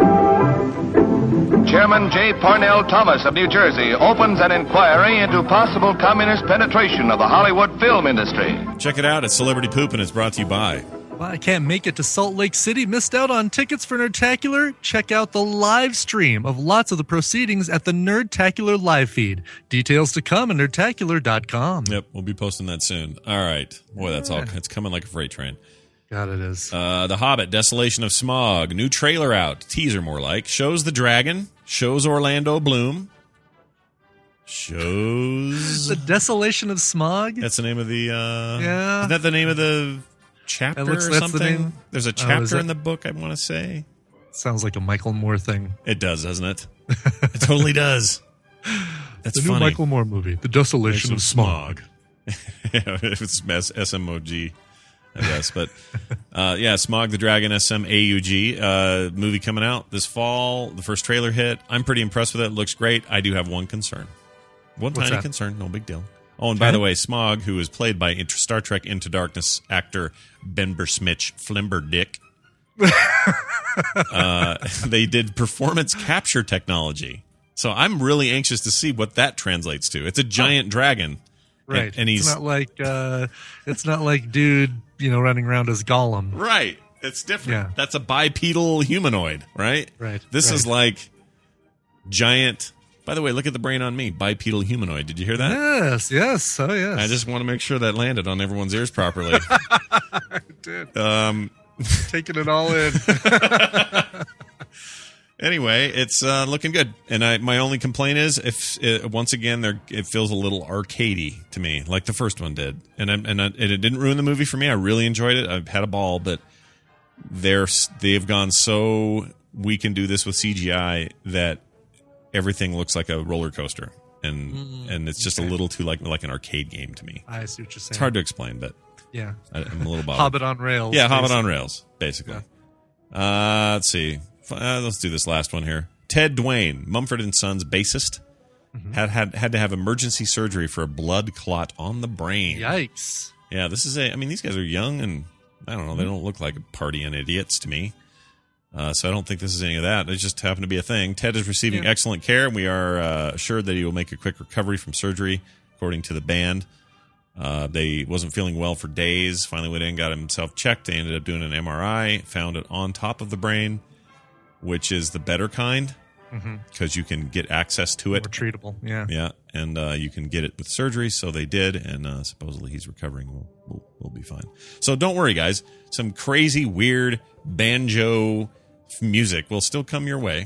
Chairman J. Parnell Thomas of New Jersey opens an inquiry into possible communist penetration of the Hollywood film industry. Check it out at Celebrity Poop, and it's brought to you by... Well, I can't make it to Salt Lake City. Missed out on tickets for Nerdtacular? Check out the live stream of lots of the proceedings at the Nerdtacular live feed. Details to come at nerdtacular dot com. Yep, we'll be posting that soon. All right. Boy, that's all. It's coming like a freight train. God, it is. Uh, the Hobbit, Desolation of Smog. New trailer out. Teaser, more like. Shows the dragon. Shows Orlando Bloom. Shows... The Desolation of Smog? That's the name of the... Uh, Yeah. Isn't that the name of the chapter That looks- or that's the something? name. There's a Oh, is chapter it? in the book, I want to say. Sounds like a Michael Moore thing. It does, doesn't it? It totally does. That's the funny. new Michael Moore movie, The Desolation of Smog. Yeah, it's S M O G, I guess. But uh, yeah, Smog the Dragon, S M A U G, uh, movie coming out this fall. The first trailer hit. I'm pretty impressed with it. It looks great. I do have one concern. One What's tiny that? concern. No big deal. Oh, and by Okay. the way, Smog, who is played by Inter- Star Trek Into Darkness actor Ben Bersmich Flimberdick, uh, they did performance capture technology. So I'm really anxious to see what that translates to. It's a giant dragon. Right. And, and he's it's not like uh it's not like dude, you know, running around as Gollum. right. It's different. Yeah. That's a bipedal humanoid, right? Right, This right. is like giant. By the way, look at the brain on me. Bipedal humanoid. Did you hear that? Yes, yes, oh yes. I just want to make sure that landed on everyone's ears properly. I did. um, Taking it all in. Anyway, it's uh, looking good, and I, my only complaint is if it, once again there it feels a little arcadey to me, like the first one did, and I, and, I, and it didn't ruin the movie for me. I really enjoyed it. I've had a ball, but they're they've gone so we can do this with C G I that everything looks like a roller coaster, and Mm, and it's just okay. a little too like like an arcade game to me. I see what you're saying. It's hard to explain, but Yeah. I, I'm a little bothered. Hobbit on rails. Yeah, Hobbit basically. on rails, basically. Uh, let's see. uh, let's do this last one here. Ted Dwayne, Mumford and Sons bassist, mm-hmm. had, had had to have emergency surgery for a blood clot on the brain. Yikes. Yeah, this is a, I mean, these guys are young and, I don't know, they don't look like partying idiots to me. Uh, so I don't think this is any of that. It just happened to be a thing. Ted is receiving yeah. excellent care, and we are uh, assured that he will make a quick recovery from surgery, according to the band. Uh, they wasn't feeling well for days. Finally went in, got himself checked. They ended up doing an M R I, found it on top of the brain, which is the better kind because mm-hmm. you can get access to it. More treatable, yeah. Yeah, and uh, you can get it with surgery, so they did, and uh, supposedly he's recovering. We'll, we'll, we'll be fine. So don't worry, guys. Some crazy, weird banjo music will still come your way.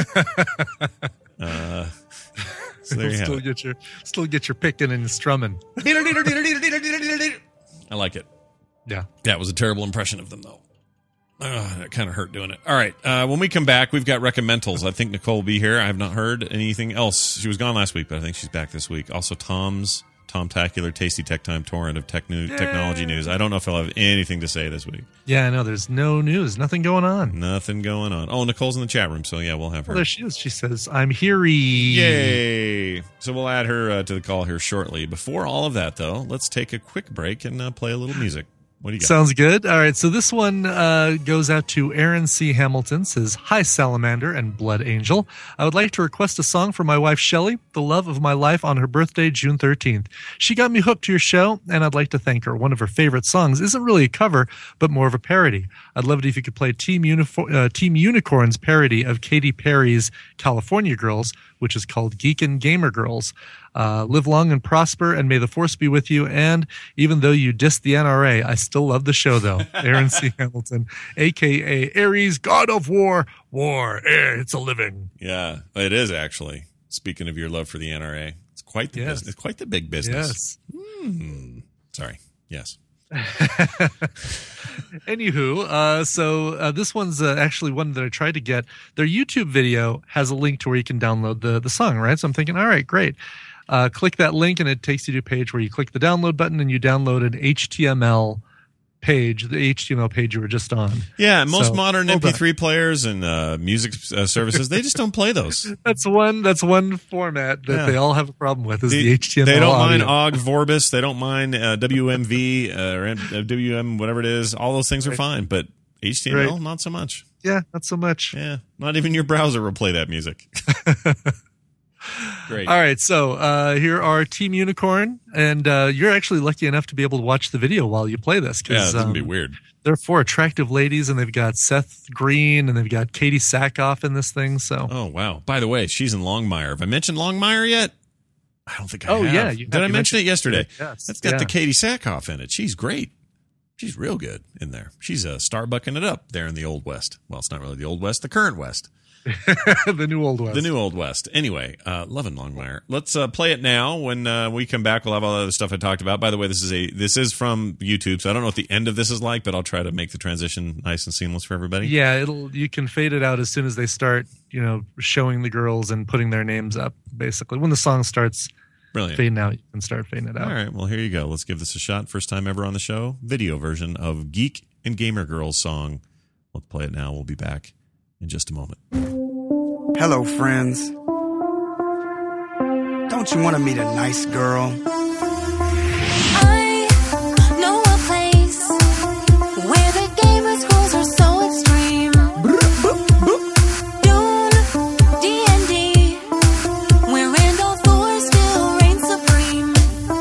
uh So there you still have it. get your still get your picking and strumming. I like it. Yeah, that was a terrible impression of them, though. Uh, that kind of hurt doing it. All right, uh, when we come back, we've got recommendals. I think Nicole will be here. I have not heard anything else. She was gone last week, but I think she's back this week. Also, Tom's Tom-tacular Tasty Tech Time torrent of tech new, technology news. I don't know if I'll have anything to say this week. Yeah, I know. There's no news. Nothing going on. Nothing going on. Oh, Nicole's in the chat room, so yeah, we'll have her. Well, there she is. She says, I'm here. Yay. So we'll add her uh, to the call here shortly. Before all of that, though, let's take a quick break and uh, play a little music. What do you got? Sounds good. All right. So this one uh, goes out to Aaron C. Hamilton. Says, hi, Salamander and Blood Angel. I would like to request a song for my wife, Shelley, the love of my life, on her birthday, June thirteenth. She got me hooked to your show, and I'd like to thank her. One of her favorite songs isn't really a cover, but more of a parody. I'd love it if you could play Team, Unifor- uh, Team Unicorn's parody of Katy Perry's California Girls, which is called Geekin' Gamer Girls. Uh, live long and prosper, and may the force be with you. And even though you dissed the N R A, I still love the show, though. Aaron C. Hamilton, a k a. Ares, God of War. War, eh, it's a living. Yeah, it is, actually. Speaking of your love for the N R A, it's quite the yes. business. It's quite the big business. Yes. Hmm. Sorry. Yes. Anywho, uh, so uh, this one's uh, actually one that I tried to get. Their YouTube video has a link to where you can download the, the song, right? So I'm thinking, all right, great. Uh, click that link and it takes you to a page where you click the download button and you download an H T M L page, the H T M L page you were just on. Yeah, most so, modern M P three on. players and uh, music uh, services, they just don't play those. That's one That's one format that yeah. they all have a problem with is the, the H T M L They don't audio. mind Ogg Vorbis. They don't mind uh, W M V uh, or W M, whatever it is. All those things are right. fine, but H T M L, right. not so much. Yeah, not so much. Yeah, not even your browser will play that music. Great. All right, so uh, here are Team Unicorn, and uh, you're actually lucky enough to be able to watch the video while you play this. Yeah, it's um, going to be weird. They're four attractive ladies, and they've got Seth Green, and they've got Katie Sackhoff in this thing. So, oh, wow. By the way, she's in Longmire. Have I mentioned Longmire yet? I don't think I oh, have. yeah. Did I mention it yesterday? It. Yes. That's got yeah. the Katie Sackhoff in it. She's great. She's real good in there. She's uh, starbucking it up there in the Old West. Well, it's not really the Old West, the current West. the new Old West. The new Old West. Anyway, uh, loving Longmire. Let's uh, play it now. When uh, we come back, we'll have all the other stuff I talked about. By the way, this is a this is from YouTube, so I don't know what the end of this is like, but I'll try to make the transition nice and seamless for everybody. Yeah, it'll you can fade it out as soon as they start, you know, showing the girls and putting their names up. Basically, when the song starts Brilliant. fading out, you can start fading it out. All right, well here you go. Let's give this a shot. First time ever on the show, video version of Geek and Gamer Girls song. Let's play it now. We'll be back in just a moment. Hello, friends. Don't you want to meet a nice girl? I know a place where the gamers' goals are so extreme. Dune, D and D, where Randall Thor still reigns supreme.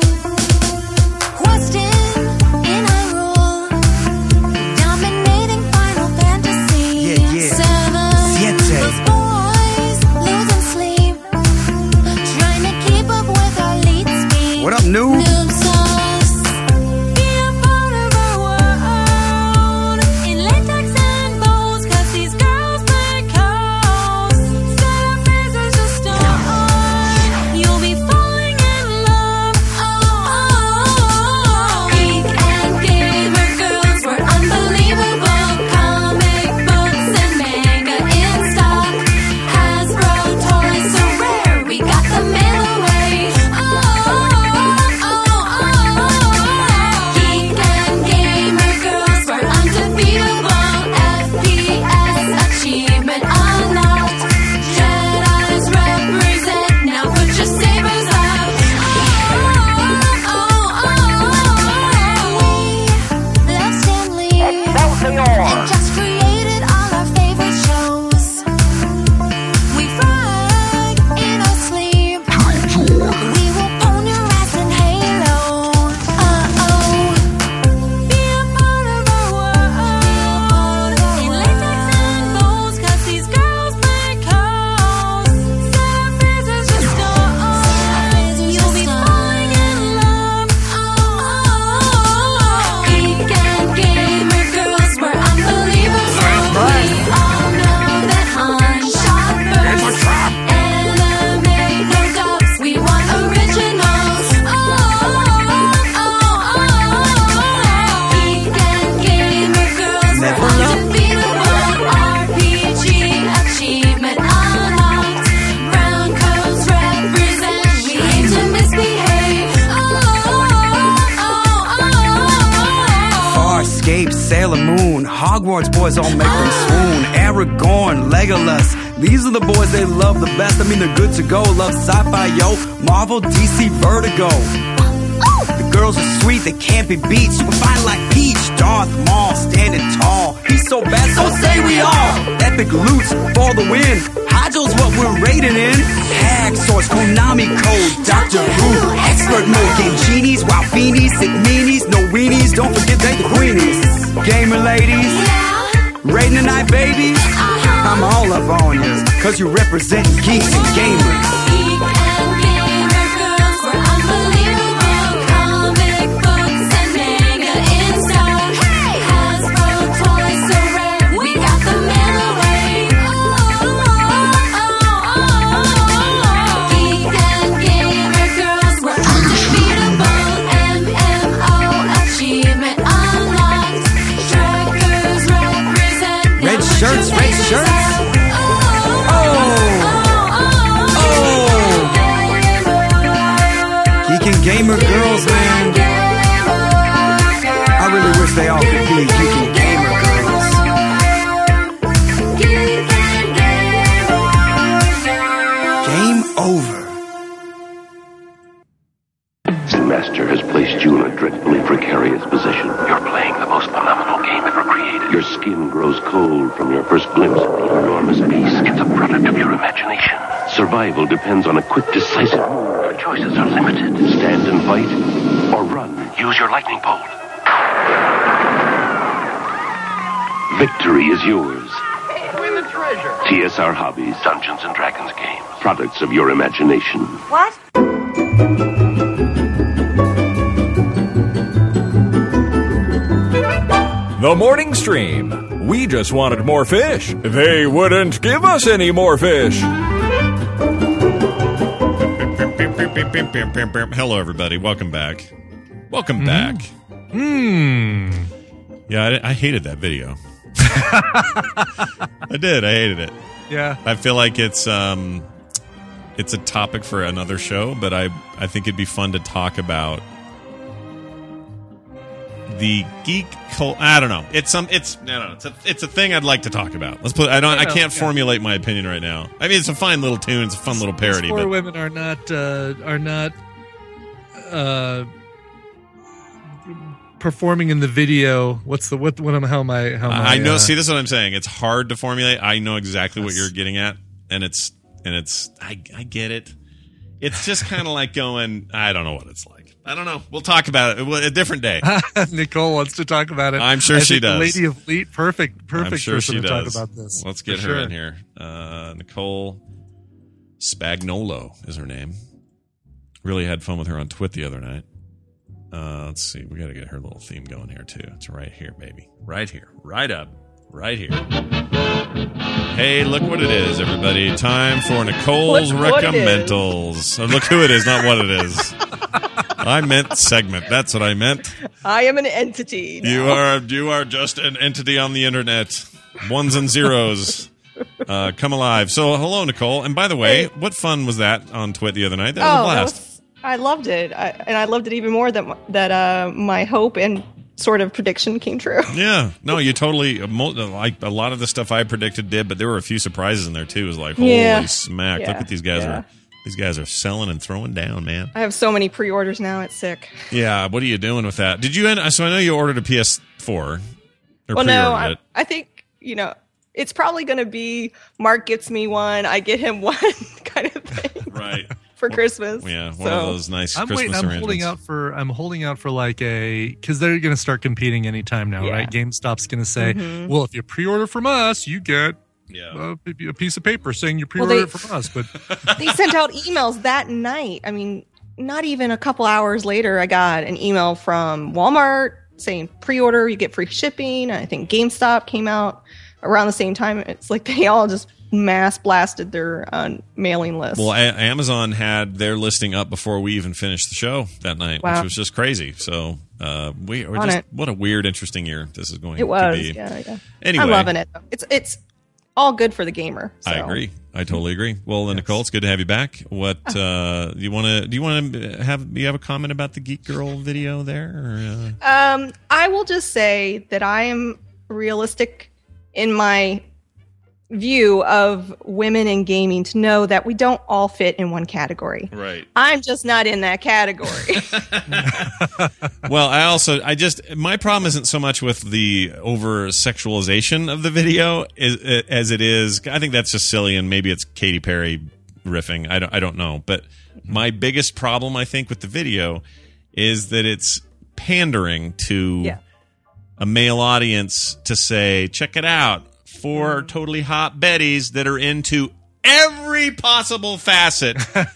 Questing in Hyrule, dominating Final Fantasy. Yeah, yeah. Seven, Siete. those boys losing sleep, trying to keep up with our lead speed. What up, noob? Hogwarts boys all make them swoon. Aragorn, Legolas, these are the boys they love the best. I mean, they're good to go. Love sci-fi, yo. Marvel, D C, Vertigo. The girls are sweet, they can't be beat. Super fine like Peach, Darth Maul, standing tall. He's so bad, so say we all. Epic loots for the win. Hajo's what we're rated in. Hag Source, Konami Code, Doctor Who, Expert Mode. Game genies, wow fienies, sick meanies, no weenies. Don't forget they the queenies. Gamer ladies, rating tonight, babies. I'm all up on you, cause you represent geeks and gamers. Shirts, red shirts. Oh, oh. Geek and gamer girls, man. I really wish they all could be geek and gamer girls. Game over. Zen Master has placed you in a dreadfully precarious position. You're playing the most phenomenal game ever created. Your skin grows cold from your first glimpse of the enormous beast. It's a product of your imagination. Survival depends on a quick, decisive move. Your choices are limited. Stand and fight, or run. Use your lightning bolt. Victory is yours. Win the treasure. T S R Hobbies, Dungeons and Dragons games. Products of your imagination. What? The morning stream. We just wanted more fish. They wouldn't give us any more fish. Hello, everybody. Welcome back. Welcome Mm. back. Hmm. Yeah, I, I hated that video. I did. I hated it. Yeah. I feel like it's um, it's a topic for another show, but I I think it'd be fun to talk about the geek cult. I don't know. It's some. It's no, no. It's a. It's a thing I'd like to talk about. Let's put. I don't. I can't yeah. formulate my opinion right now. I mean, it's a fine little tune. It's a fun little parody. These four But women are not uh, are not uh, performing in the video. What's the what? What am? How am I? How am I? I know. uh, See, this is what I'm saying. It's hard to formulate. I know exactly what Yes. you're getting at, and it's and it's. I I get it. It's just kind of like going. I don't know what it's like. I don't know. We'll talk about it a different day. Nicole wants to talk about it. I'm sure I she think the does. Lady of Fleet, perfect, perfect I'm sure person she to does. talk about this. Let's get For her sure. in here. Uh, Nicole Spagnolo is her name. Really had fun with her on Twit the other night. Uh, let's see. We got to get her little theme going here, too. It's right here, baby. Right here. Right up. Right here. Hey, look what it is, everybody. Time for Nicole's Look what it is. Recommendals. Oh, look who it is, not what it is. I meant segment. That's what I meant. I am an entity. now. You are you are just an entity on the internet. Ones and zeros. Uh, come alive. So, hello, Nicole. And by the way, what fun was that on Twit the other night? That was a Oh, that blast. was, I loved it, I, and I loved it even more that that uh, my hope and sort of prediction came true. Yeah. No, you totally, mo- like, a lot of the stuff I predicted did, but there were a few surprises in there, too. It was like, holy Yeah. smack. Look Yeah. what these guys Yeah. are. These guys are selling and throwing down, man. I have so many pre-orders now; it's sick. Yeah. What are you doing with that? Did you end, so I know you ordered a P S four. Or Well, no, pre-ordered I, it. I think you know it's probably going to be Mark gets me one, I get him one kind of thing Right. for Christmas. Yeah. One So- of those nice I'm Christmas waiting. I'm arrangements. holding out for. I'm holding out for like a because they're going to start competing anytime now, Yeah. right? GameStop's going to say, Mhm. "Well, if you pre-order from us, you get Yeah. a, a piece of paper saying you Well, pre-ordered they- it from us." But They sent out emails that night. I mean, not even a couple hours later, I got an email from Walmart saying pre-order, you get free shipping. I think GameStop came out around the same time. It's like they all just mass blasted their uh, mailing list. Well, a- Amazon had their listing up before we even finished the show that night, Wow. which was just crazy. So uh, we were On just it. what a weird, interesting year this is going it was, to be. yeah, yeah. Anyway, I'm loving it. It's it's all good for the gamer. So. I agree. I totally agree. Well, then, Nicole, it's good to have you back. What uh, you want to? Do you want to have? Do you have a comment about the Geek Girl video there? Or, uh? Um, I will just say that I am realistic in my view of women in gaming to know that we don't all fit in one category. Right. I'm just not in that category. Well, I also, I just, my problem isn't so much with the over sexualization of the video as, as it is. I think that's just silly, and maybe it's Katy Perry riffing. I don't, I don't know. But my biggest problem, I think, with the video is that it's pandering to Yeah. a male audience to say, check it out. Four totally hot Bettys that are into every possible facet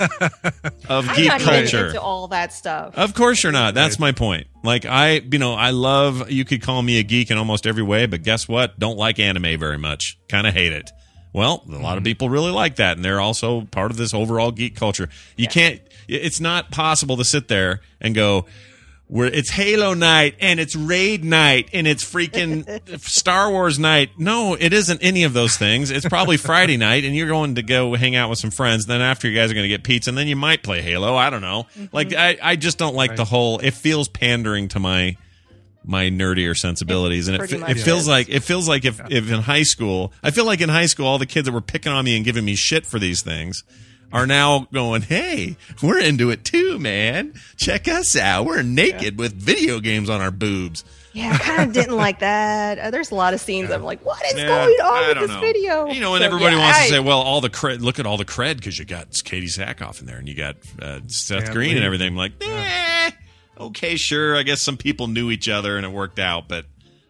of I'm geek not even culture. into all that stuff. Of course you're not. That's my point. Like, I, you know, I love, you could call me a geek in almost every way, but guess what? Don't like anime very much. Kind of hate it. Well, a lot of people really like that, and they're also part of this overall geek culture. You can't, it's not possible to sit there and go, where it's Halo night and it's Raid night and it's freaking Star Wars night. No, it isn't any of those things. It's probably Friday night and you're going to go hang out with some friends. Then after, you guys are going to get pizza, and then you might play Halo. I don't know. Mm-hmm. Like, I, I just don't like right. the whole, it feels pandering to my, my nerdier sensibilities. And it, it feels is. like, it feels like if, yeah. if in high school, I feel like in high school, all the kids that were picking on me and giving me shit for these things are now going, hey, we're into it too, man. Check us out. We're naked yeah. with video games on our boobs. Yeah, I kind of didn't like that. Uh, there's a lot of scenes yeah. I'm like, what is yeah, going on I with this know. video? You know, and so, everybody yeah, wants I, to say, well, all the cred, look at all the cred because you got Katie Sackhoff in there and you got uh, Seth yeah, Green we, and everything. I'm like, eh, yeah. okay, sure. I guess some people knew each other and it worked out, but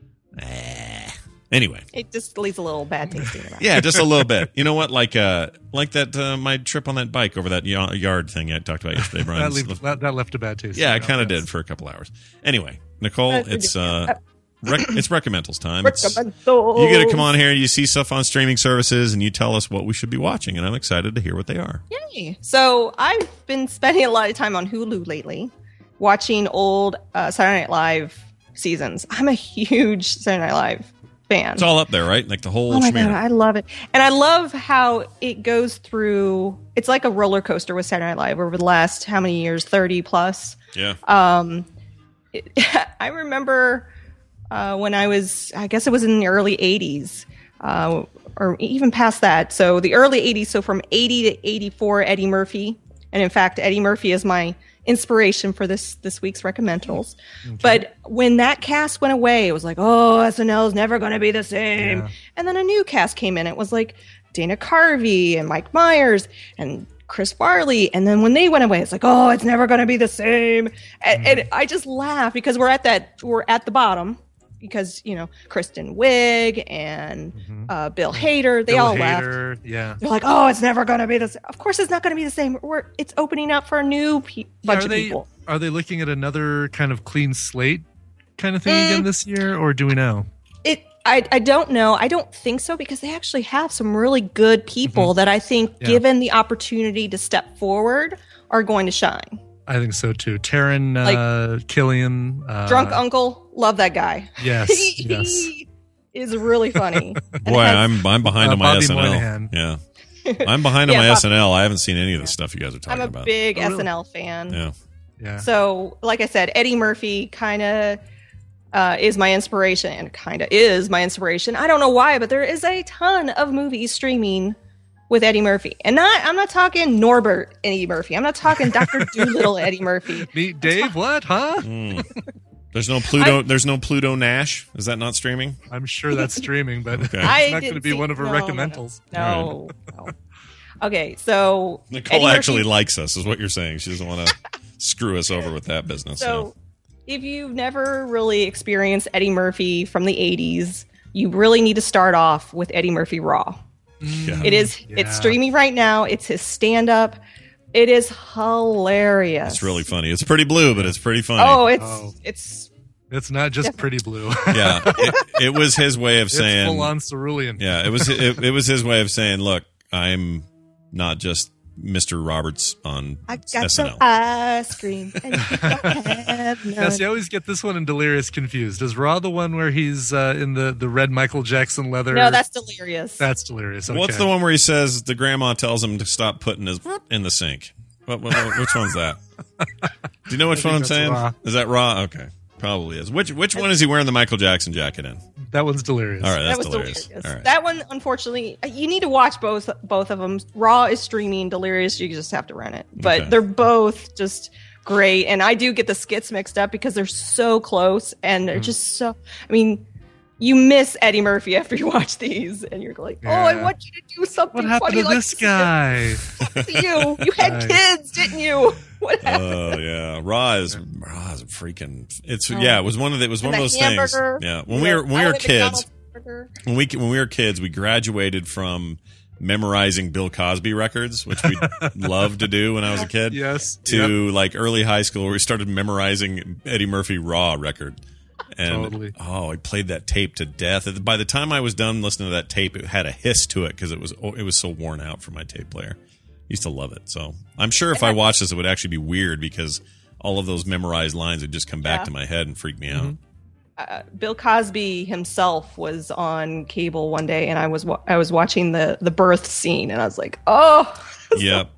eh. Anyway, it just leaves a little bad taste in your mouth. Yeah, just a little bit. You know what? Like, uh, like that. Uh, my trip on that bike over that y- yard thing I talked about yesterday, Brian. that, leave, that, that left a bad taste. Yeah, I kind of did for a couple hours. Anyway, Nicole, it's uh, rec- it's recommendals time. It's, you get to come on here, you see stuff on streaming services, and you tell us what we should be watching, and I'm excited to hear what they are. Yay! So I've been spending a lot of time on Hulu lately, watching old uh, Saturday Night Live seasons. I'm a huge Saturday Night Live fan. It's all up there, right? Like the whole oh my schmear. God, I love it. And I love how it goes through, it's like a roller coaster with Saturday Night Live over the last, how many years? thirty plus. Yeah. Um, it, I remember uh, when I was, I guess it was in the early eighties, uh, or even past that. So the early eighties, so from eighty to eighty-four, Eddie Murphy. And in fact, Eddie Murphy is my inspiration for this this week's recommendals. Okay. But when that cast went away, it was like, oh, S N L is never going to be the same. Yeah. And then a new cast came in. It was like Dana Carvey and Mike Myers and Chris Farley. And then when they went away, it's like, oh, it's never going to be the same. And, mm. and I just laugh because we're at that, we're at the bottom. Because, you know, Kristen Wiig and mm-hmm. uh, Bill Hader, they Bill all Hader, left. Yeah. They're like, oh, it's never going to be the same. Of course it's not going to be the same. We're, it's opening up for a new pe- bunch yeah, of they, people. Are they looking at another kind of clean slate kind of thing Mm. again this year? Or do we know? It. I, I don't know. I don't think so because they actually have some really good people mm-hmm. that I think, yeah. given the opportunity to step forward, are going to shine. I think so too. Taron Like, uh, Killian. Uh, Drunk Uncle. Love that guy. Yes. he, yes. he is really funny. Boy, has, I'm I'm behind uh, on my Bobby S N L. Moynihan. Yeah. I'm behind yeah, on my Bob, S N L. I haven't seen any of the stuff you guys are talking I'm a about. big oh, S N really? L fan. Yeah. Yeah. So, like I said, Eddie Murphy kind of uh, is my inspiration and kind of is my inspiration. I don't know why, but there is a ton of movies streaming with Eddie Murphy. And not I'm not talking Norbert Eddie Murphy. I'm not talking Doctor Doolittle Eddie Murphy. Meet Dave, what, huh? Mm. There's no Pluto I, there's no Pluto Nash. Is that not streaming? I'm sure that's streaming, but okay. it's I not going to be see, one of her no, recommendals. No. no, no. Okay, so Nicole Eddie actually Murphy, likes us, is what you're saying. She doesn't want to screw us over with that business. So, so if you've never really experienced Eddie Murphy from the eighties, you really need to start off with Eddie Murphy Raw. Yeah. It is. Yeah. It's streaming right now. It's his stand-up. It is hilarious. It's really funny. It's pretty blue, but it's pretty funny. Oh, it's Oh. it's. It's not just Definitely. pretty blue. Yeah, it, it was his way of It's saying. full on cerulean. Yeah, it was it, it was his way of saying, look, I'm not just Mister Roberts on I got S N L. some ice cream. And you don't have none. Yes, you always get this one and Delirious confused. Is Raw the one where he's uh, in the, the red Michael Jackson leather? No, that's Delirious. That's Delirious. Okay. What's the one where he says the grandma tells him to stop putting his in the sink? What, what, what, which one's that? Do you know which I one I'm think that's saying? Raw. Is that Raw? Okay, probably is. Which which one is he wearing the Michael Jackson jacket in? That one's delirious. All right, that's that was delirious. delirious. All right. That one, unfortunately, you need to watch both both of them. Raw is streaming. Delirious, you just have to rent it. But Okay. they're both just great. And I do get the skits mixed up because they're so close and Hmm. they're just so. I mean, you miss Eddie Murphy after you watch these, and you're like, "Oh, I Yeah. want you to do something What happened funny to like this guy? you. You had Right. kids, didn't you? What happened?" Oh yeah, Raw is Raw is a freaking. It's Oh. yeah. It was one of the, it was And one of the those things. hamburger. Yeah, when Yeah. we were when we were Ronald kids, McDonald's hamburger. when we when we were kids, we graduated from memorizing Bill Cosby records, which we loved to do when I was a kid. Yes. To like early high school, where we started memorizing Eddie Murphy Raw record. And Totally. oh, I played that tape to death. By the time I was done listening to that tape, it had a hiss to it because it was it was so worn out from my tape player. Used to love it. So I'm sure if I watched this, it would actually be weird because all of those memorized lines would just come back Yeah. to my head and freak me out. Uh, Bill Cosby himself was on cable one day, and I was wa- I was watching the the birth scene, and I was like, "Oh, Yep.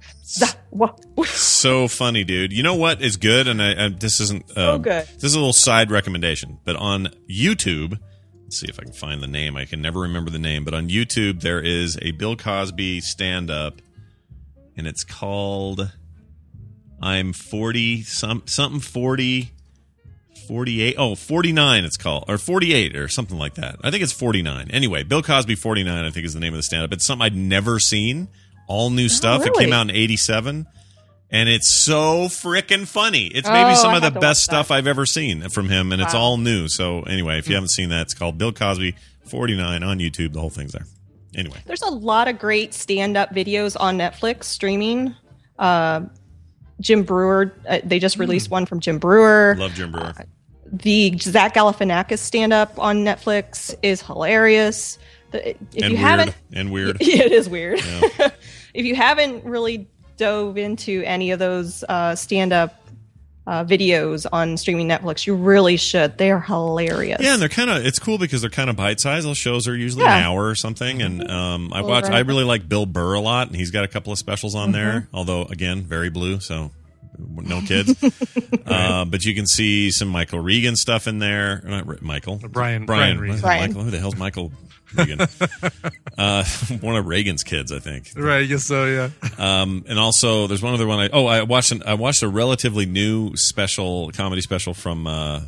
So funny, dude. You know what is good? And I, I, this isn't uh, So good. This is a little side recommendation, but on YouTube, let's see if I can find the name. I can never remember the name, but on YouTube there is a Bill Cosby stand-up, and it's called "I'm forty some something forty." forty-eight oh forty-nine it's called, or forty-eight or something like that. I think it's forty-nine. Anyway, Bill Cosby forty-nine I think is the name of the stand-up. It's something I'd never seen. All new stuff. It really? came out in eighty-seven, and it's so freaking funny. It's maybe Oh, some I of the have to best watch stuff that. I've ever seen from him, and it's Wow. all new. So anyway, if you haven't seen that, it's called Bill Cosby forty-nine on YouTube. The whole thing's there. Anyway, There's a lot of great stand-up videos on Netflix streaming. Uh, Jim Brewer, uh, they just released one from Jim Brewer. love Jim Brewer. The Zach Galifianakis stand-up on Netflix is hilarious. The- If and you weird. haven't, and weird. yeah, it is weird. Yeah. If you haven't really dove into any of those uh, stand-up uh, videos on streaming Netflix, you really should. They are hilarious. Yeah, and they're kind of, it's cool because they're kind of bite-sized. Those shows are usually Yeah. an hour or something. And um, I Well, watch, right. I really like Bill Burr a lot, and he's got a couple of specials on Mm-hmm. there. Although, again, very blue, so no kids. uh, but you can see some Michael Regan stuff in there. Not Re- Michael. Brian- Brian. Brian Regan. Brian. Michael. Who the hell's Michael Regan? uh, one of Reagan's kids, I think. Right, I guess so, yeah. Um, and also, there's one other one. I oh, I watched. An, I watched a relatively new special comedy special from uh,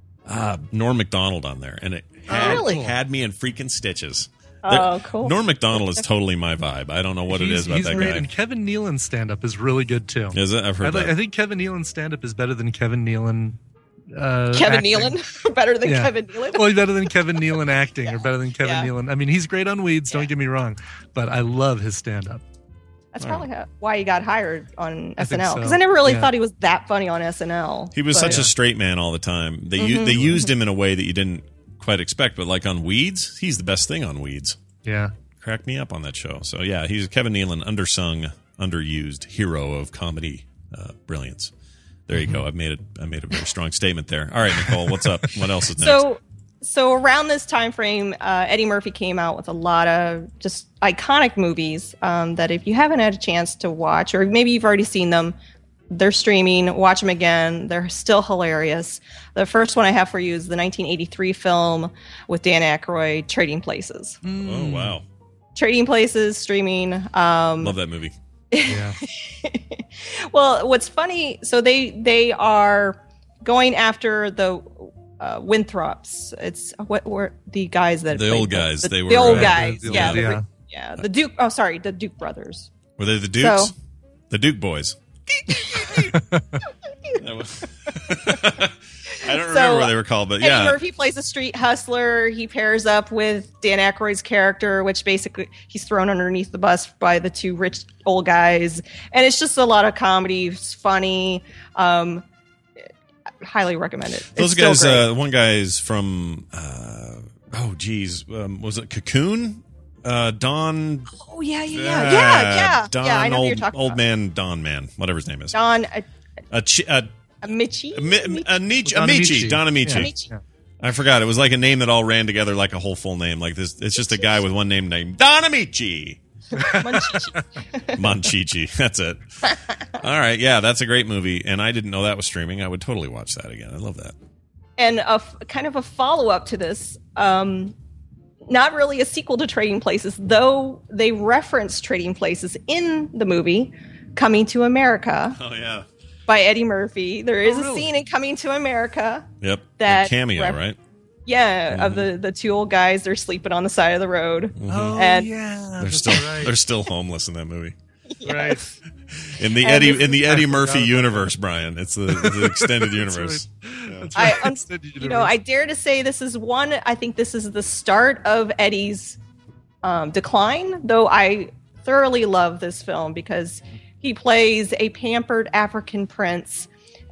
uh, Norm Macdonald on there, and it had, really? had me in freaking stitches. Oh, There- cool. Norm Macdonald is totally my vibe. I don't know what it He's- is about he's that great, guy. And Kevin Nealon's stand-up is really good, too. Is it? I've heard I, like- that. I think Kevin Nealon's stand-up is better than Kevin Nealon uh, Kevin acting. Nealon, better than Yeah. Kevin Nealon. Well, better than Kevin Nealon acting, or better than Kevin Yeah. Nealon. I mean, he's great on Weeds, don't get me wrong, but I love his stand-up. That's probably how, why he got hired on I think S N L, because so. I never really Yeah. thought he was that funny on S N L. He was But- such a straight man all the time. They u- Mhm. they used him in a way that you didn't quite expect. But like on Weeds, he's the best thing on Weeds. Yeah. Cracked me up on that show. So yeah, he's Kevin Nealon, undersung, underused hero of comedy uh, brilliance. There you go. I've made it. I made a very strong statement there. All right, Nicole, what's up? What else is next? So, so around this time frame, uh, Eddie Murphy came out with a lot of just iconic movies um, that if you haven't had a chance to watch, or maybe you've already seen them, they're streaming. Watch them again. They're still hilarious. The first one I have for you is the nineteen eighty-three film with Dan Aykroyd, Trading Places. Oh wow, Trading Places streaming. Um, love that movie. Yeah. Well, what's funny, so they they are going after the uh, Winthrops. It's what were the guys that The played old the- guys, The, they the were, old uh, guys. the old- yeah, the, yeah. yeah. The Duke. Oh, sorry, the Duke brothers. Were they the Dukes? So- the Duke boys. That was- I don't remember So, what they were called, but Eddie yeah. Murphy plays a street hustler. He pairs up with Dan Aykroyd's character, which basically he's thrown underneath the bus by the two rich old guys, and it's just a lot of comedy. It's funny. Um, highly recommend it. Those It's still guys, great. uh, one guy's from, uh, oh, geez, um, was it Cocoon? Uh, Don. Oh yeah, yeah, uh, yeah, yeah, yeah. Don, yeah, I know old, who you're talking old about. man, Don man, whatever his name is. Don uh, A, chi- a, Amici. a, Mi- a, Nietzsche- Don Amici. Amici. Don Amici. Amici. Yeah. I forgot. It was like a name that all ran together like a whole full name. Like this, it's just a guy with one name named Don Amici. Monchichi. Monchichi. That's it. All right. Yeah, that's a great movie. And I didn't know that was streaming. I would totally watch that again. I love that. and a f- kind of a follow up to this. Um, not really a sequel to Trading Places, though they reference Trading Places in the movie Coming to America. Oh yeah, by Eddie Murphy. There is Oh, a really? scene in Coming to America. Yep. That The cameo, ref- right? Yeah, Mm-hmm. of the the two old guys. They're sleeping on the side of the road. Oh, and yeah. They're still they're still homeless in that movie. Right. In the And Eddie this in the is- Eddie I Murphy forgot about universe, Brian. It's the, the extended That's universe. right. I, un- you know, I dare to say this is one. I think this is the start of Eddie's um, decline. Though I thoroughly love this film because he plays a pampered African prince,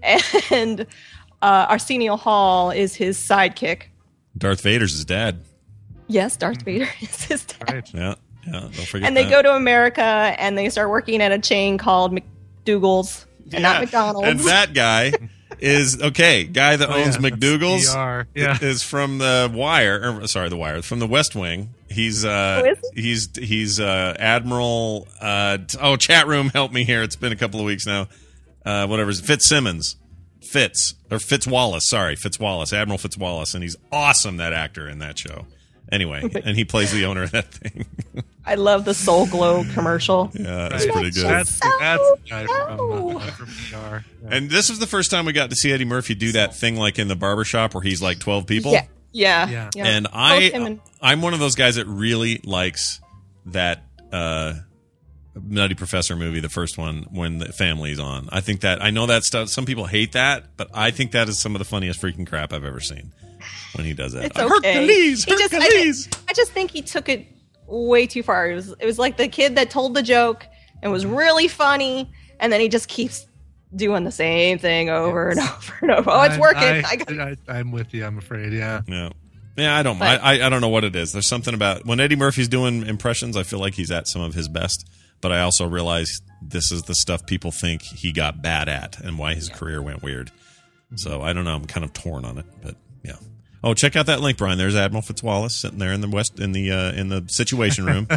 and uh, Arsenio Hall is his sidekick. Darth Vader's his dad. Yes, Darth Vader is his dad. Yeah, yeah. Don't forget. And they that. go to America and they start working at a chain called McDougal's and not Yeah. McDonald's. And that guy is okay. Guy that Oh, owns yeah, that's McDougal's E R, yeah. is from the Wire. Or, sorry, the Wire from the West Wing. He's uh, Oh, is he's he's uh, Admiral. Uh, t- oh, chat room, help me here. It's been a couple of weeks now. Uh, whatever, Fitzsimmons, Fitz or Fitzwallace. Sorry, Fitzwallace, Admiral Fitzwallace, and he's awesome. That actor in that show. Anyway, and he plays the owner of that thing. I love the Soul Glow commercial. Yeah, that's pretty good. That's, that's the guy from, uh, from E R. And this was the first time we got to see Eddie Murphy do that thing like in the barbershop where he's like twelve people. Yeah, yeah, Yeah. yeah. And Both I, him and- I'm one of those guys that really likes that uh, Nutty Professor movie, the first one, when the family's on. I think that, I know that stuff, some people hate that, but I think that is some of the funniest freaking crap I've ever seen when he does that. It's okay. Hercules, He just- I Hercules. just, I just think he took it way too far. It was it was like the kid that told the joke and was really funny, and then he just keeps doing the same thing over and over and over. Oh, it's I- working. I, I got- I, I'm with you. I'm afraid. Yeah. Yeah. Yeah, I don't. But- I, I I don't know what it is. There's something about when Eddie Murphy's doing impressions. I feel like he's at some of his best. But I also realize this is the stuff people think he got bad at, and why his career went weird. So I don't know. I'm kind of torn on it. But yeah. Oh, check out that link, Brian. There's Admiral Fitzwallace sitting there in the west in the uh, in the Situation Room.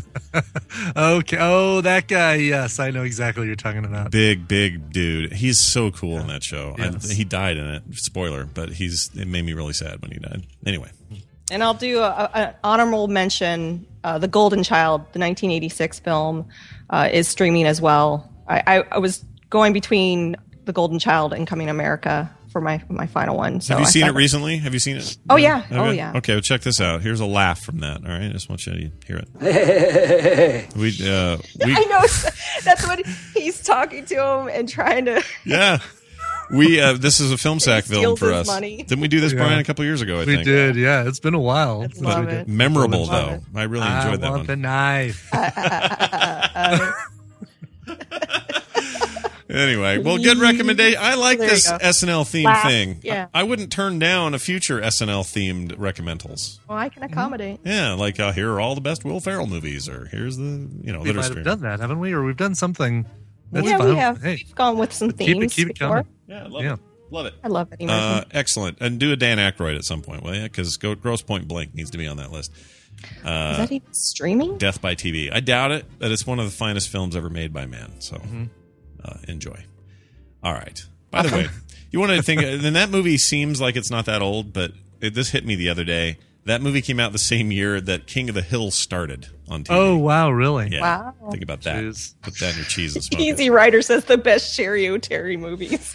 Okay. Oh, that guy. Yes, I know exactly what you're talking about. Big, big dude. He's so cool in that show. Yes. I, he died in it. Spoiler, but he's it made me really sad when he died. Anyway. And I'll do an honorable mention. Uh, the Golden Child, the nineteen eighty-six film, uh, is streaming as well. I, I, I was going between The Golden Child and Coming America for my my final one. So Have you I seen thought- it recently? Have you seen it? Oh, yeah. Okay. Oh, yeah. Okay, well, check this out. Here's a laugh from that. All right, I just want you to hear it. we, uh, we, I know that's what he's talking to him and trying to. yeah. We uh, this is a film sack He film steals for his us. money. Didn't we do this, Yeah. Brian, a couple years ago? I we think did. Yeah. It's been a while. since love we it. did. memorable Love though. it. I really I enjoyed that want one. the knife. Anyway, well, good recommendation. I like There you this go. S N L themed Laugh. thing. Yeah. I, I wouldn't turn down a future S N L themed recommendals. Well, I can accommodate. Yeah, like uh, here are all the best Will Ferrell movies, or here's the you know We that are might have streaming. done that, haven't we? Or we've done something. That's yeah, fine. we have. Hey, We've gone with some keep it, themes keep it before. coming. Yeah, love Yeah. it. Love it. I love Eddie Murphy. Uh, excellent. And do a Dan Aykroyd at some point, will you? Because Gross Point Blank needs to be on that list. Uh, Is that even streaming? Death by T V. I doubt it, but it's one of the finest films ever made by man. So uh, enjoy. All right. By the way, you want to think, and that movie seems like it's not that old, but it, this hit me the other day. That movie came out the same year that King of the Hill started on T V. Oh, wow. Really? Yeah. Wow. Think about that. Jeez. Put that in your cheese and smoke it. Easy Rider says the best Sherry O'Terry movies.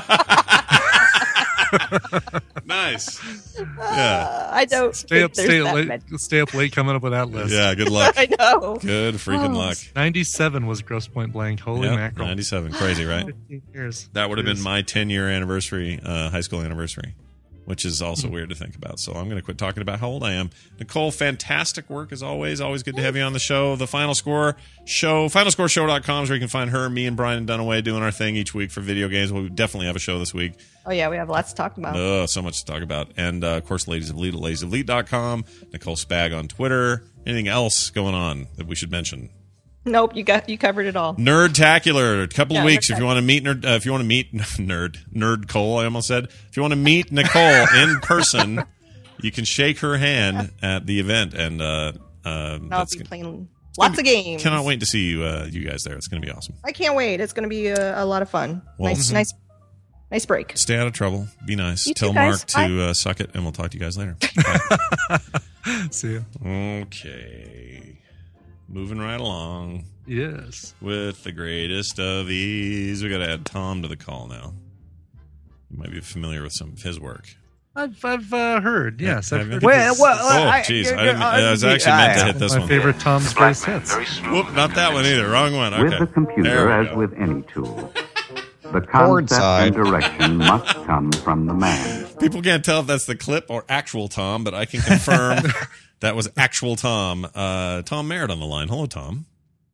Nice. Yeah. Uh, I don't Stay think up, there's stay that up late. many. Stay up late coming up with that list. Yeah, good luck. I know. Good freaking Oh. luck. ninety-seven was Gross Point Blank. Holy Yep, mackerel. ninety-seven. Crazy, right? fifteen years. That would have been Jeez. my ten-year anniversary, uh, high school anniversary, which is also weird to think about. So I'm going to quit talking about how old I am. Nicole, fantastic work as always. Always good to have you on the show. The Final Score Show, final score show dot com is where you can find her, me, and Brian Dunaway doing our thing each week for video games. We'll definitely have a show this week. Oh yeah, we have lots to talk about. Oh, so much to talk about. And, uh, of course, Ladies of Elite at ladies of elite dot com. Nicole Spag on Twitter. Anything else going on that we should mention? Nope, you got you covered it all. Nerdtacular, a couple of Yeah, weeks. If you want to meet nerd, uh, if you want to meet nerd, nerd Cole, I almost said. If you want to meet Nicole in person, you can shake her hand at the event, and uh, uh, I'll that's be gonna- playing lots of games. Cannot wait to see you, uh, you guys there. It's going to be awesome. I can't wait. It's going to be a, a lot of fun. Well, nice, mhm. nice Nice break. Stay out of trouble. Be nice. You Tell too, guys. Mark to uh, suck it, and we'll talk to you guys later. See ya. Okay. Moving right along. Yes. With the greatest of ease. We got to add Tom to the call now. You might be familiar with some of his work. I've I've uh, heard. Yes, I've heard. Well, his- well, Oh, I- jeez. you're- I, didn't- you're- I was actually meant to hit this my one. favorite Tom's greatest hits. Whoop, not that one either. Wrong one. Okay. With the computer, There we as go. with any tool, the Forward concept side. and direction must come from the man. People can't tell if that's the clip or actual Tom, but I can confirm that was actual Tom. Uh, Tom Merritt on the line. Hello, Tom.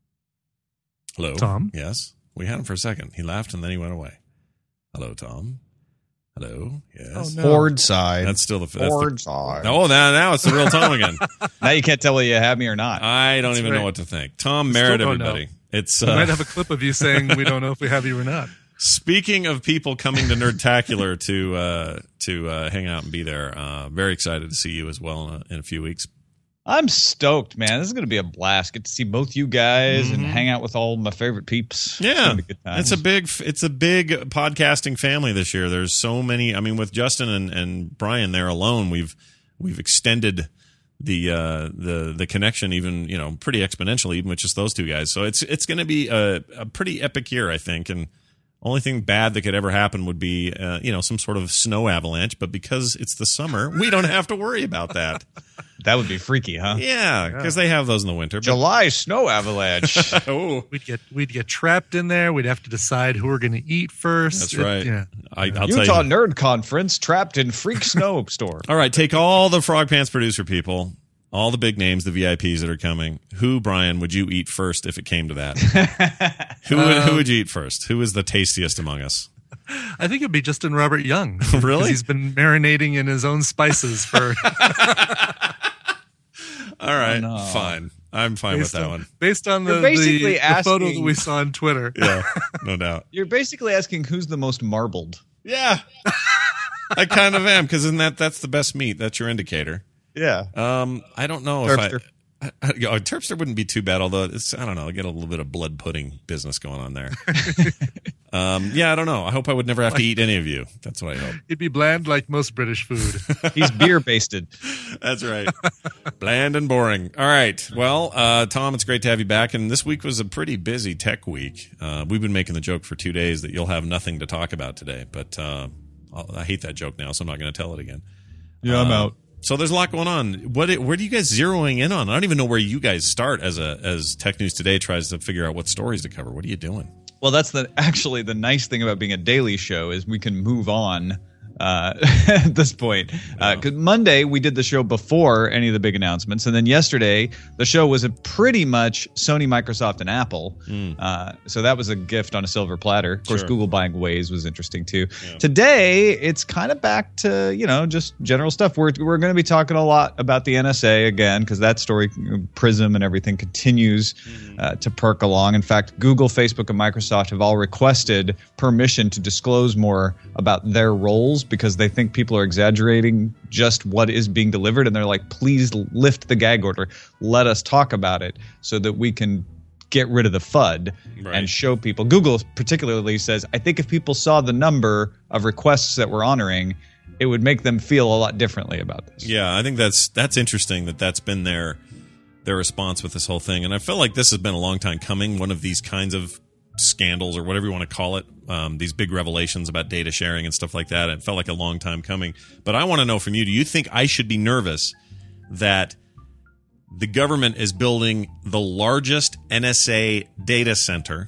Hello. Tom? Yes. We had him for a second. He laughed and then he went away. Hello, Tom. Hello. Yes. Oh, no. Forward side. That's still the that's Forward the, side. Oh, now now it's the real Tom again. Now you can't tell whether you have me or not. I don't That's even right. know what to think. Tom We still Merritt, don't know. everybody. It's We uh, might have a clip of you saying we don't know if we have you or not. Speaking of people coming to Nerdtacular to uh, to uh, hang out and be there, uh, very excited to see you as well in a, in a few weeks. I'm stoked, man. This is going to be a blast. Get to see both you guys and Mhm. hang out with all my favorite peeps. It's Yeah, gonna be good times. it's a big it's a big podcasting family this year. There's so many. I mean, with Justin and, and Brian there alone, we've we've extended the uh, the the connection even you know pretty exponentially, even with just those two guys. So it's it's going to be a, a pretty epic year, I think. And only thing bad that could ever happen would be uh, you know some sort of snow avalanche. But because it's the summer, we don't have to worry about that. That would be freaky, huh? Yeah, because they have those in the winter. But- July snow avalanche. oh, We'd get we'd get trapped in there. We'd have to decide who we're going to eat first. That's It- right. yeah. I, I'll tell Utah you. Nerd Conference trapped in freak snowstorm. All right, take all the Frog Pants producer people, all the big names, the V I Ps that are coming. Who, Brian, would you eat first if it came to that? who, would, who would you eat first? Who is the tastiest among us? I think it'd be Justin Robert Young. Really? 'Cause he's been marinating in his own spices for. All right, no. fine. I'm fine with based that on, one. Based on the, You're basically the, the photo that asking- we saw on Twitter. Yeah, no doubt. You're basically asking who's the most marbled. Yeah, I kind of am because isn't that that's the best meat? That's your indicator. Yeah. Um, I don't know Terpster. if I. I, I oh, Terpster wouldn't be too bad, although it's I don't know. I get a little bit of blood pudding business going on there. um, yeah, I don't know. I hope I would never have to eat any of you. That's what I hope. It'd be bland like most British food. He's beer basted. That's right. Bland and boring. All right. Well, uh, Tom, it's great to have you back. And this week was a pretty busy tech week. Uh, we've been making the joke for two days that you'll have nothing to talk about today. But uh, I'll, I hate that joke now, so I'm not going to tell it again. Yeah, I'm Uh, out. So there's a lot going on. What? Where do you guys zeroing in on? I don't even know where you guys start as a as Tech News Today tries to figure out what stories to cover. What are you doing? Well, that's the actually the nice thing about being a daily show is we can move on uh, at this point. Because Monday we did the show before any of the big announcements, and then yesterday the show was a pretty much Sony, Microsoft, and Apple. Mm. Uh, so that was a gift on a silver platter. Of course, Sure. Google buying Waze was interesting too. Today it's kind of back to you know just general stuff. We're we're going to be talking a lot about the N S A again because that story, Prism, and everything continues uh, to perk along. In fact, Google, Facebook, and Microsoft have all requested permission to disclose more about their roles because they think people are exaggerating just what is being delivered, and they're like, please lift the gag order, let us talk about it so that we can get rid of the F U D Right. and show people. Google particularly says, I think if people saw the number of requests that we're honoring, it would make them feel a lot differently about this. Yeah, I think that's that's interesting that that's been their their response with this whole thing, and I feel like this has been a long time coming. One of these kinds of scandals or whatever you want to call it, um, these big revelations about data sharing and stuff like that. It felt like a long time coming. But I want to know from you: do you think I should be nervous that the government is building the largest N S A data center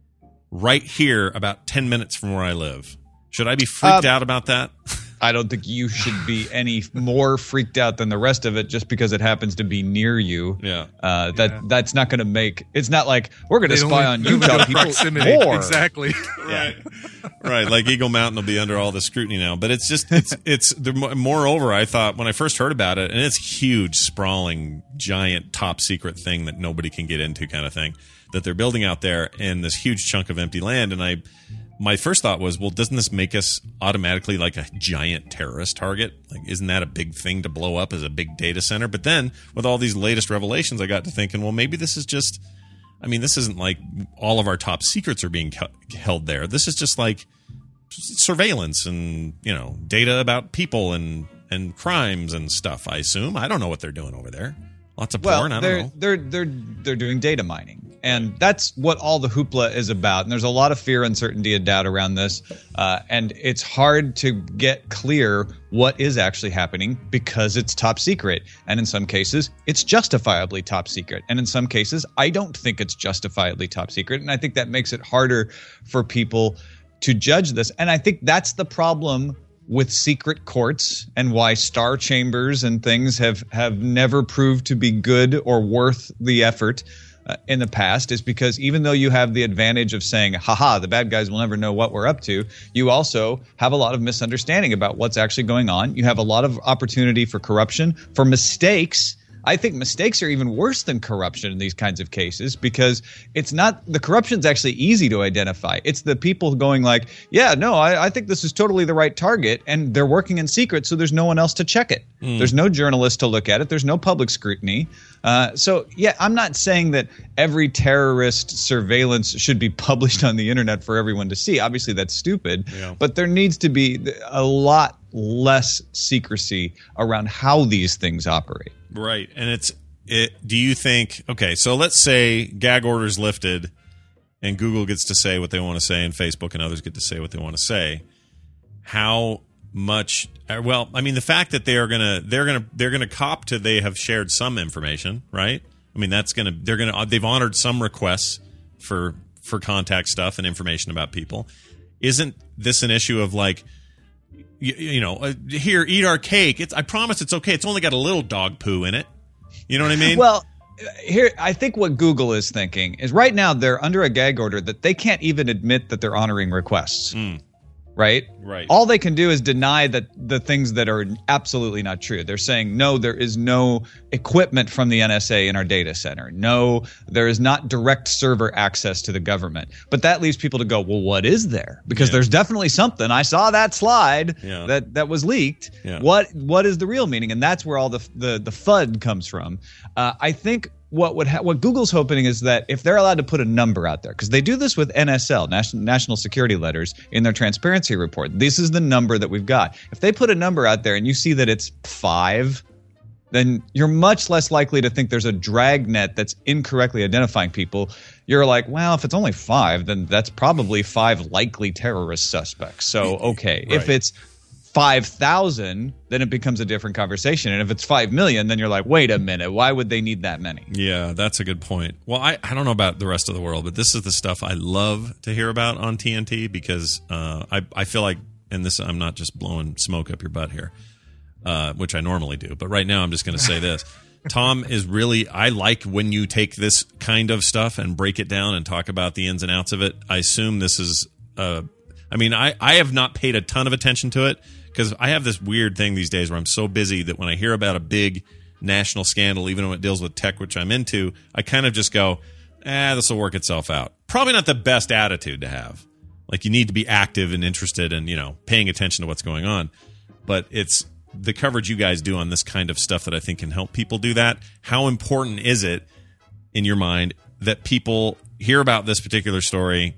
right here, about ten minutes from where I live? Should I be freaked Uh, out about that? I don't think you should be any more freaked out than the rest of it just because it happens to be near you. Yeah. Uh, that that's not going to make. It's not like we're going to They spy only on move Utah into people proximity. more. Exactly. Right. Right, like Eagle Mountain will be under all the scrutiny now, but it's just it's it's the, moreover, I thought when I first heard about it, and it's huge, sprawling, giant, top secret thing that nobody can get into, kind of thing that they're building out there in this huge chunk of empty land. And I, my first thought was, well, doesn't this make us automatically like a giant terrorist target? Like, isn't that a big thing to blow up as a big data center? But then with all these latest revelations, I got to thinking, well, maybe this is just. I mean, this isn't like all of our top secrets are being held there. This is just like surveillance and, you know, data about people and and crimes and stuff, I assume. I don't know what they're doing over there. Lots of well, porn, I don't they're, know. They're they're they're doing data mining. And that's what all the hoopla is about. And there's a lot of fear, uncertainty, and doubt around this. Uh, and it's hard to get clear what is actually happening because it's top secret. And in some cases, it's justifiably top secret. And in some cases, I don't think it's justifiably top secret. And I think that makes it harder for people to judge this. And I think that's the problem with secret courts and why star chambers and things have, have never proved to be good or worth the effort uh, in the past, is because even though you have the advantage of saying, haha, the bad guys will never know what we're up to, you also have a lot of misunderstanding about what's actually going on. You have a lot of opportunity for corruption, for mistakes. I think mistakes are even worse than corruption in these kinds of cases, because it's not, the corruption's actually easy to identify. It's the people going like, yeah, no, I, I think this is totally the right target, and they're working in secret, so there's no one else to check it. Mm. There's no journalist to look at it. There's no public scrutiny. Uh, so, yeah, I'm not saying that every terrorist surveillance should be published on the internet for everyone to see. Obviously, that's stupid. Yeah. But there needs to be a lot less secrecy around how these things operate. Right. And it's it do you think okay, so let's say gag orders lifted and Google gets to say what they want to say and Facebook and others get to say what they want to say. How much well, I mean the fact that they are going to they're going to they're going to cop to they have shared some information, right? I mean that's going to they're going to they've honored some requests for for contact stuff and information about people. Isn't this an issue of like You, you know, uh, here, eat our cake. It's, I promise it's okay. It's only got a little dog poo in it. You know what I mean? Well, here, I think what Google is thinking is right now they're under a gag order that they can't even admit that they're honoring requests. Mm. Right? Right. All they can do is deny that the things that are absolutely not true. They're saying, no, there is no equipment from the N S A in our data center. No, there is not direct server access to the government. But that leaves people to go, well, what is there? Because yeah. there's definitely something. I saw that slide yeah. that, that was leaked. Yeah. What What is the real meaning? And that's where all the the, the F U D comes from. Uh, I think what would ha- what Google's hoping is that if they're allowed to put a number out there, because they do this with N S L, National National Security Letters, in their transparency report. This is the number that we've got. If they put a number out there and you see that it's five, then you're much less likely to think there's a dragnet that's incorrectly identifying people. You're like, well, if it's only five, then that's probably five likely terrorist suspects. So, okay. Right. If it's five thousand, then it becomes a different conversation. And if it's five million, then you're like, wait a minute, why would they need that many? Yeah, that's a good point. Well, I, I don't know about the rest of the world, but this is the stuff I love to hear about on T N T because uh, I, I feel like, and this I'm not just blowing smoke up your butt here, uh, which I normally do, but right now I'm just going to say this. Tom is really, I like when you take this kind of stuff and break it down and talk about the ins and outs of it. I assume this is, uh, I mean, I, I have not paid a ton of attention to it, because I have this weird thing these days where I'm so busy that when I hear about a big national scandal, even when it deals with tech, which I'm into, I kind of just go, eh, this will work itself out. Probably not the best attitude to have. Like, you need to be active and interested and, you know, paying attention to what's going on. But it's the coverage you guys do on this kind of stuff that I think can help people do that. How important is it, in your mind, that people hear about this particular story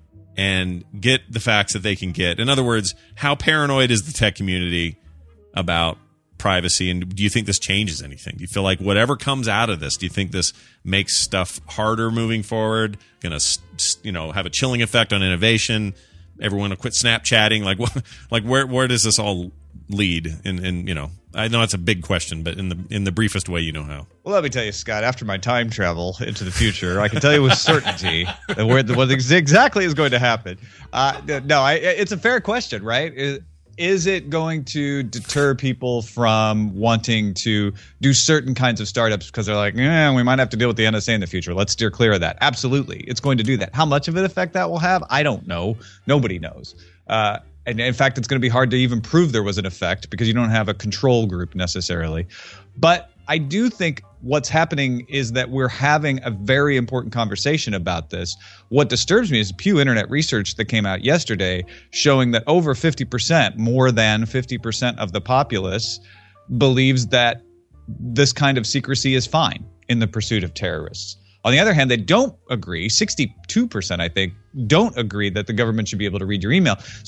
and get the facts that they can get? In other words, how paranoid is the tech community about privacy? And do you think this changes anything? Do you feel like whatever comes out of this, do you think this makes stuff harder moving forward? Going to, you know, have a chilling effect on innovation? Everyone will quit Snapchatting? Like, like where where does this all lead? And and you know, I know it's a big question, but in the in the briefest way you know how. Well, let me tell you, Scott, after my time travel into the future, I can tell you with certainty where the, what exactly is going to happen. Uh, no, I, it's a fair question, right? Is, is it going to deter people from wanting to do certain kinds of startups because they're like, eh, we might have to deal with the N S A in the future. Let's steer clear of that. Absolutely. It's going to do that. How much of an effect that will have, I don't know. Nobody knows. Uh, and in fact, it's going to be hard to even prove there was an effect because you don't have a control group necessarily. But I do think what's happening is that we're having a very important conversation about this. What disturbs me is Pew Internet research that came out yesterday showing that over fifty percent, more than fifty percent of the populace believes that this kind of secrecy is fine in the pursuit of terrorists. On the other hand, they don't agree, sixty-two percent, I think, don't agree that the government should be able to read your email. So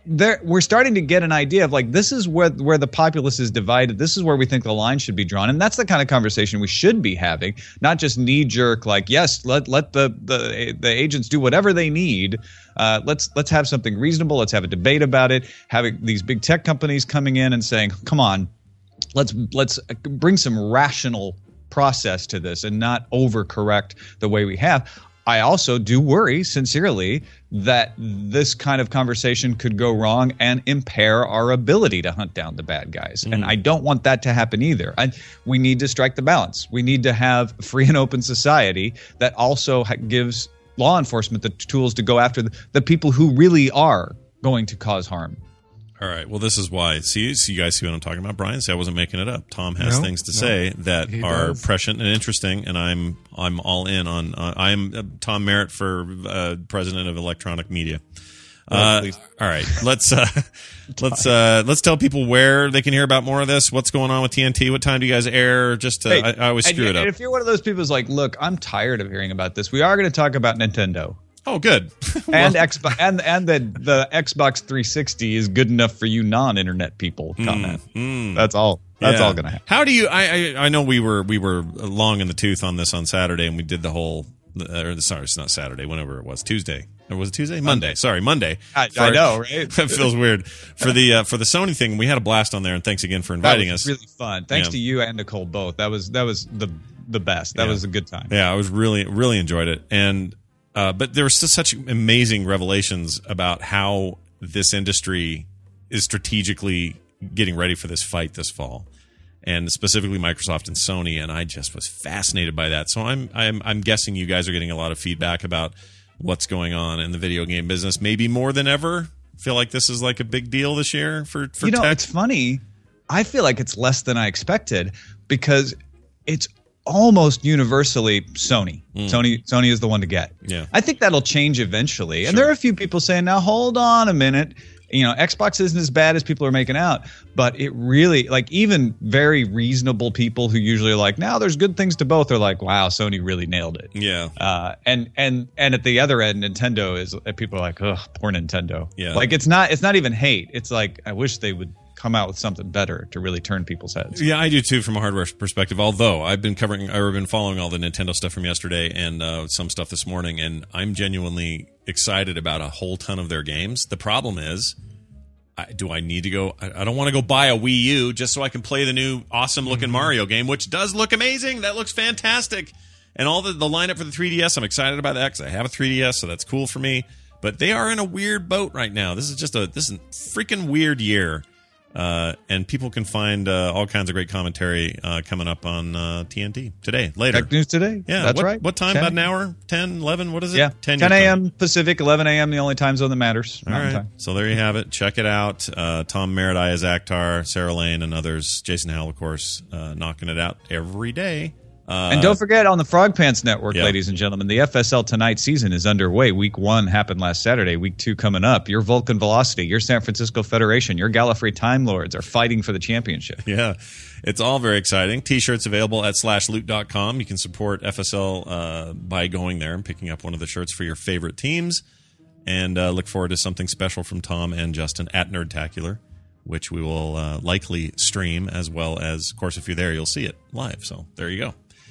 there we're starting to get an idea of like this is where where the populace is divided. This is where we think the line should be drawn, and that's the kind of conversation we should be having, not just knee jerk like yes, let let the the the agents do whatever they need. Uh, let's let's have something reasonable. Let's have a debate about it. Having these big tech companies coming in and saying, "Come on, let's let's bring some rational process to this and not overcorrect the way we have." I also do worry sincerely that this kind of conversation could go wrong and impair our ability to hunt down the bad guys. Mm. And I don't want that to happen either. I, we need to strike the balance. We need to have a free and open society that also ha- gives law enforcement the tools to go after the, the people who really are going to cause harm. All right. Well, this is why. See, see, you guys see what I'm talking about, Brian? See, I wasn't making it up. Tom has No, things to no, say that he are does. prescient and interesting, and I'm I'm all in on. Uh, I am uh, Tom Merritt for uh, president of Electronic Media. Uh, please. all right. Let's uh, let's uh, let's tell people where they can hear about more of this. What's going on with T N T? What time do you guys air? Just to, Hey, I, I always and- screw it and up. If you're one of those people who's like, look, I'm tired of hearing about this, we are going to talk about Nintendo. Oh, good. and Xbox and and the the Xbox three sixty is good enough for you non-internet people. Comment. Mm, mm. That's all. That's Yeah. all going to happen. How do you? I, I I know we were we were long in the tooth on this on Saturday, and we did the whole. Or sorry, it's not Saturday. Whenever it was Tuesday, or was it Tuesday? Monday. Sorry, Monday. I, For- I know, right? It feels weird for the uh, for the Sony thing. We had a blast on there, and thanks again for That inviting was us. really fun. Thanks Yeah. to you and Nicole both. That was that was the the best. That Yeah. was a good time. Yeah, I was really really enjoyed it, and uh, but there were still such amazing revelations about how this industry is strategically getting ready for this fight this fall, and specifically Microsoft and Sony. And I just was fascinated by that. So I'm I'm I'm guessing you guys are getting a lot of feedback about what's going on in the video game business, maybe more than ever. Feel like this is like a big deal this year for for you know, tech. it's funny. I feel like it's less than I expected because it's almost universally Sony. Mm. Sony Sony is the one to get. Yeah. I think that'll change eventually. And there are a few people saying, now hold on a minute. You know, Xbox isn't as bad as people are making out, but it really, like, even very reasonable people who usually are like, now there's good things to both, are like, wow, Sony really nailed it. Yeah. Uh, and and and at the other end, Nintendo is, people are like, ugh, poor Nintendo. Yeah. Like, it's not it's not even hate. It's like, I wish they would come out with something better to really turn people's heads. Yeah, I do too, from a hardware perspective. Although I've been covering, I've been following all the Nintendo stuff from yesterday and uh, some stuff this morning, and I'm genuinely excited about a whole ton of their games. The problem is, I, do I need to go? I, I don't want to go buy a Wii U just so I can play the new awesome looking Mario game, which does look amazing. That looks fantastic, and all the the lineup for the three D S. I'm excited about that because I have a three D S, so that's cool for me. But they are in a weird boat right now. This is just a this is a freaking weird year. Uh, and people can find uh, all kinds of great commentary uh, coming up on uh, T N T today, later. Tech News Today. Yeah, That's what, right. What time? ten About an hour? ten, eleven? What is it? Yeah, ten ten your time. a.m. Pacific, eleven a.m. the only time zone that matters. All Mountain right. time. So there you have it. Check it out. Uh, Tom Merritt, Ayaz Akhtar, Sarah Lane, and others. Jason Howell, of course, uh, knocking it out every day. Uh, And don't forget, on the Frog Pants Network, yeah. ladies and gentlemen, the F S L Tonight season is underway. Week one happened last Saturday. Week two coming up. Your Vulcan Velocity, your San Francisco Federation, your Gallifrey Time Lords are fighting for the championship. Yeah, it's all very exciting. T-shirts available at slash loot dot com. You can support F S L uh, by going there and picking up one of the shirts for your favorite teams. And uh, look forward to something special from Tom and Justin at Nerdtacular, which we will uh, likely stream, as well as, of course, if you're there, you'll see it live. So there you go.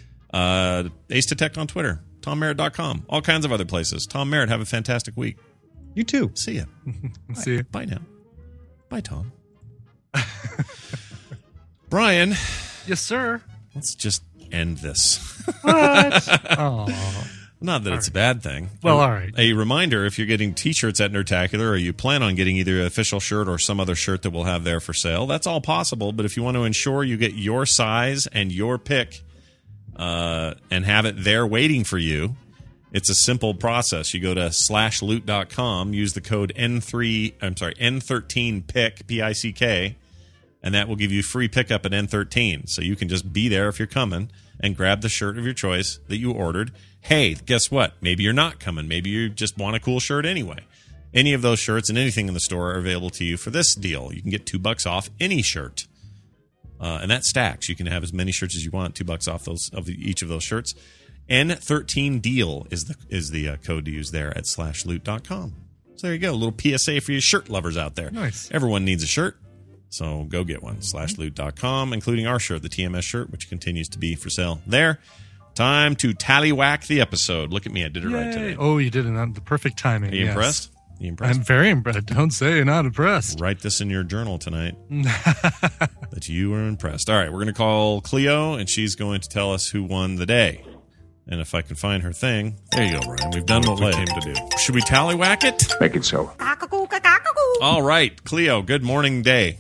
Uh, Ace Detect on Twitter, tom merritt dot com, all kinds of other places. Tom Merritt, have a fantastic week. You too. See ya. See ya. Bye now. Bye, Tom. Brian. Yes, sir. Let's just end this. What? Oh. Not that All it's a right. bad thing. Well, A- all right. A reminder, if you're getting T-shirts at Nerdtacular, or you plan on getting either an official shirt or some other shirt that we'll have there for sale, that's all possible. But if you want to ensure you get your size and your pick uh, and have it there waiting for you, it's a simple process. You go to slash loot dot com, use the code N three, I'm sorry, N thirteen pick, P I C K, and that will give you free pickup at N thirteen. So you can just be there if you're coming and grab the shirt of your choice that you ordered. Hey, guess what? Maybe you're not coming. Maybe you just want a cool shirt anyway. Any of those shirts and anything in the store are available to you for this deal. You can get two bucks off any shirt. Uh, and that stacks. You can have as many shirts as you want, two bucks off those of the, each of those shirts. N thirteen deal is the is the uh, code to use there at slash loot dot com. So there you go. A little P S A for you shirt lovers out there. Nice. Everyone needs a shirt. So go get one. slash loot dot com, including our shirt, the T M S shirt, which continues to be for sale there. Time to tallywhack the episode. Look at me. I did it Yay. right today. Oh, you did it on the perfect timing. Are you yes. impressed? You impressed? I'm very impressed. Don't say you're not impressed. Write this in your journal tonight that you were impressed. All right, we're going to call Cleo, and she's going to tell us who won the day. And if I can find her thing, there you go, Ryan. We've done what we came to do. Should we tallywhack it? Make it so. All right, Cleo. Good morning, day.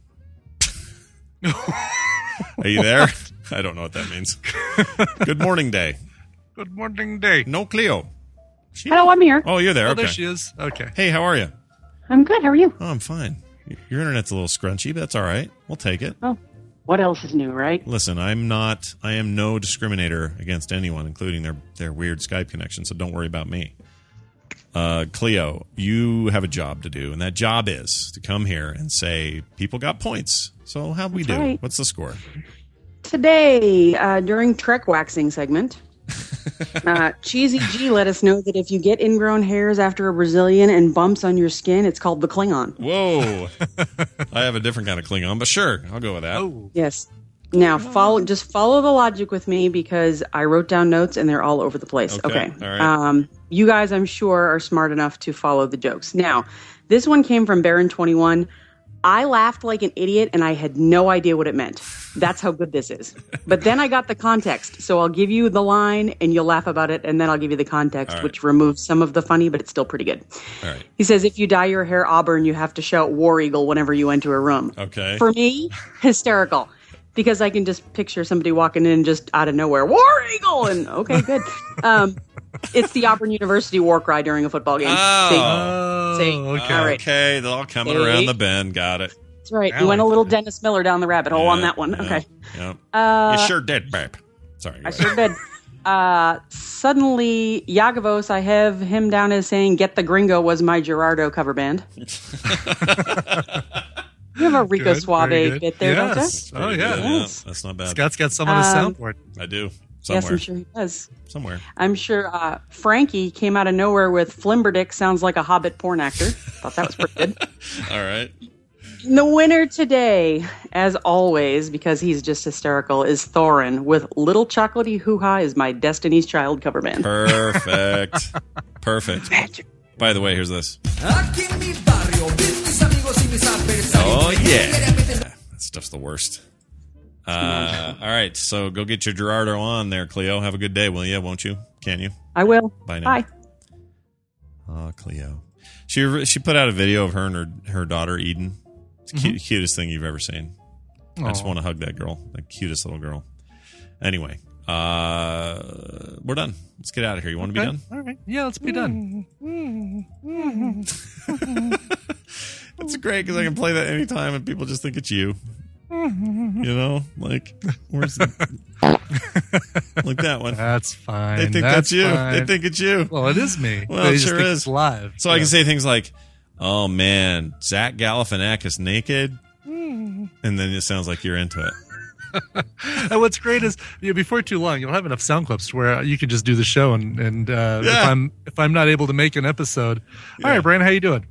Are you there? I don't know what that means. Good morning, day. Good morning, day. No, Cleo. She- Hello, I'm here. Oh, you're there. Oh, Okay. there she is. Okay. Hey, how are you? I'm good. How are you? Oh, I'm fine. Your internet's a little scrunchy, but that's all right. We'll take it. Oh, what else is new, right? Listen, I'm not. I am no discriminator against anyone, including their their weird Skype connection. So don't worry about me. Uh, Cleo, you have a job to do, and that job is to come here and say people got points. So how'd we That's do? right. What's the score? Today, uh, during Trek waxing segment, uh, Cheesy G let us know that if you get ingrown hairs after a Brazilian and bumps on your skin, it's called the Klingon. Whoa! I have a different kind of Klingon, but sure, I'll go with that. Oh. Yes. Now, follow just follow the logic with me because I wrote down notes and they're all over the place. Okay, Okay. all right. Um, you guys, I'm sure, are smart enough to follow the jokes. Now, this one came from Baron twenty-one. I laughed like an idiot and I had no idea what it meant. That's how good this is. But then I got the context. So I'll give you the line and you'll laugh about it. And then I'll give you the context, All right. which removes some of the funny, but it's still pretty good. All right. He says, if you dye your hair auburn, you have to shout War Eagle whenever you enter a room. Okay. For me, hysterical. Because I can just picture somebody walking in just out of nowhere, War Eagle! And okay, good. Um, it's the Auburn University war cry during a football game. Oh. See? See? okay. All right. Okay, they're all coming See? around the bend. Got it. That's right. I You went a like little Dennis Miller down the rabbit hole on Yeah, that one. yeah, Okay. Yeah. Uh, you sure did, babe. Sorry. I sure did. Uh, suddenly, Yagavos, I have him down as saying, Get the Gringo was my Gerardo cover band. You have a Rico Good, Suave very good. bit there, Yes. don't Oh, Pretty yeah. good, Yes. That's not bad. Scott's got some on his Um, soundboard. I do. you? Somewhere. Yes, I'm sure he does. Somewhere. I'm sure uh, Frankie came out of nowhere with Flimberdick sounds like a Hobbit porn actor. Thought that was pretty good. All right. And the winner today, as always, because he's just hysterical, is Thorin with Little Chocolatey Hoo-Ha is my Destiny's Child cover band. Perfect. Perfect. By the way, here's this. Oh, yeah. That stuff's the worst. Uh, all right, so go get your Gerardo on there, Cleo. Have a good day, will you? Won't you? Can you? I will. Bye now. Bye. Oh, Cleo. She she put out a video of her and her, her daughter, Eden. It's the cute, cutest thing you've ever seen. I just Aw. want to hug that girl, the cutest little girl. Anyway, uh, we're done. Let's get out of here. You want to Okay. be done? All right. Yeah, let's be done. That's great because I can play that anytime and people just think it's you. You know, like where's the, like that one? That's fine. They think that's, that's, you. fine. They think it's you. Well, it is me. Well, They it just sure think is it's live. So I can say things like, "Oh man, Zach Galifianakis naked," and then it sounds like you're into it. And what's great is, you know, before too long, you'll have enough sound clips where you can just do the show, and and uh, Yeah. if I'm if I'm not able to make an episode, all right, Brian, how you doing?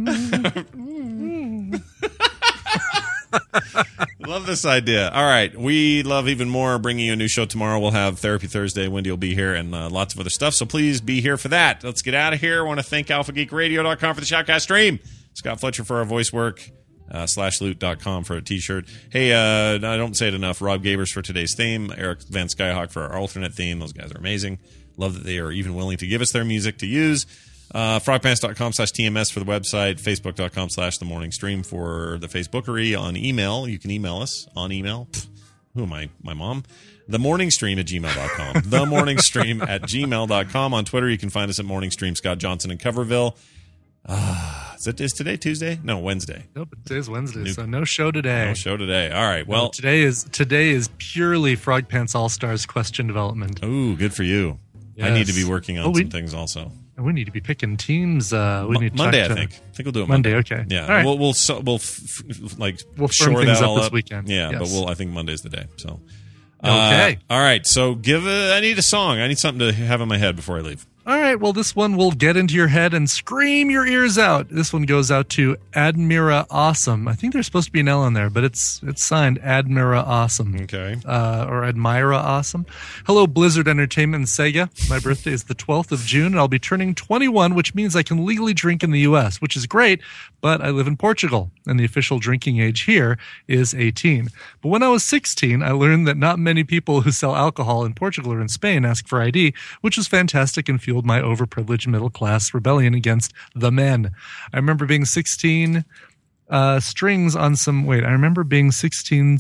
Love this idea. All right. We love even more bringing you a new show tomorrow. We'll have Therapy Thursday. Wendy will be here and uh, lots of other stuff. So please be here for that. Let's get out of here. I want to thank alpha geek radio dot com for the Shoutcast stream. Scott Fletcher for our voice work. Uh, slash loot dot com for a t-shirt. Hey, uh, I don't say it enough. Rob Gabers for today's theme. Eric Van Skyhawk for our alternate theme. Those guys are amazing. Love that they are even willing to give us their music to use. Uh, frogpants dot com slash T M S for the website. Facebook dot com slash the morning stream for the Facebookery. On email, you can email us on email. Pfft, who am I? My mom? The morning stream at gmail dot com. The morning stream at gmail dot com. On Twitter, you can find us at Morning Stream Scott Johnson in Coverville. Uh, is, it, is today Tuesday? No, Wednesday. Nope, today's Wednesday, New- so no show today. No show today. All right. Well, No, today is today is purely Frog Pants All Stars question development. Ooh, good for you. I need to be Yes. working on Oh, we- some things also. And we need to be picking teams. Uh, we Mo- need to Monday, talk I to- think. I think we'll do it Monday. Monday. Okay. Yeah, All right. we'll we'll so, we'll f- f- like We'll firm shore things that up all this up. weekend. Yeah, but Yes. we'll. I think Monday's the day. So Okay. Uh, all right. So give. A, I need a song. I need something to have in my head before I leave. All right, well, this one will get into your head and scream your ears out. This one goes out to Admira Awesome. I think there's supposed to be an L in there, but it's it's signed Admira Awesome. Okay. Uh, or Admira Awesome. Hello, Blizzard Entertainment and Sega. My birthday is the twelfth of June, and I'll be turning twenty-one, which means I can legally drink in the U S, which is great, but I live in Portugal, and the official drinking age here is eighteen. But when I was sixteen, I learned that not many people who sell alcohol in Portugal or in Spain ask for I D, which was fantastic and fueled my overprivileged middle-class rebellion against the men. I remember being sixteen uh, strings on some... Wait, I remember being sixteen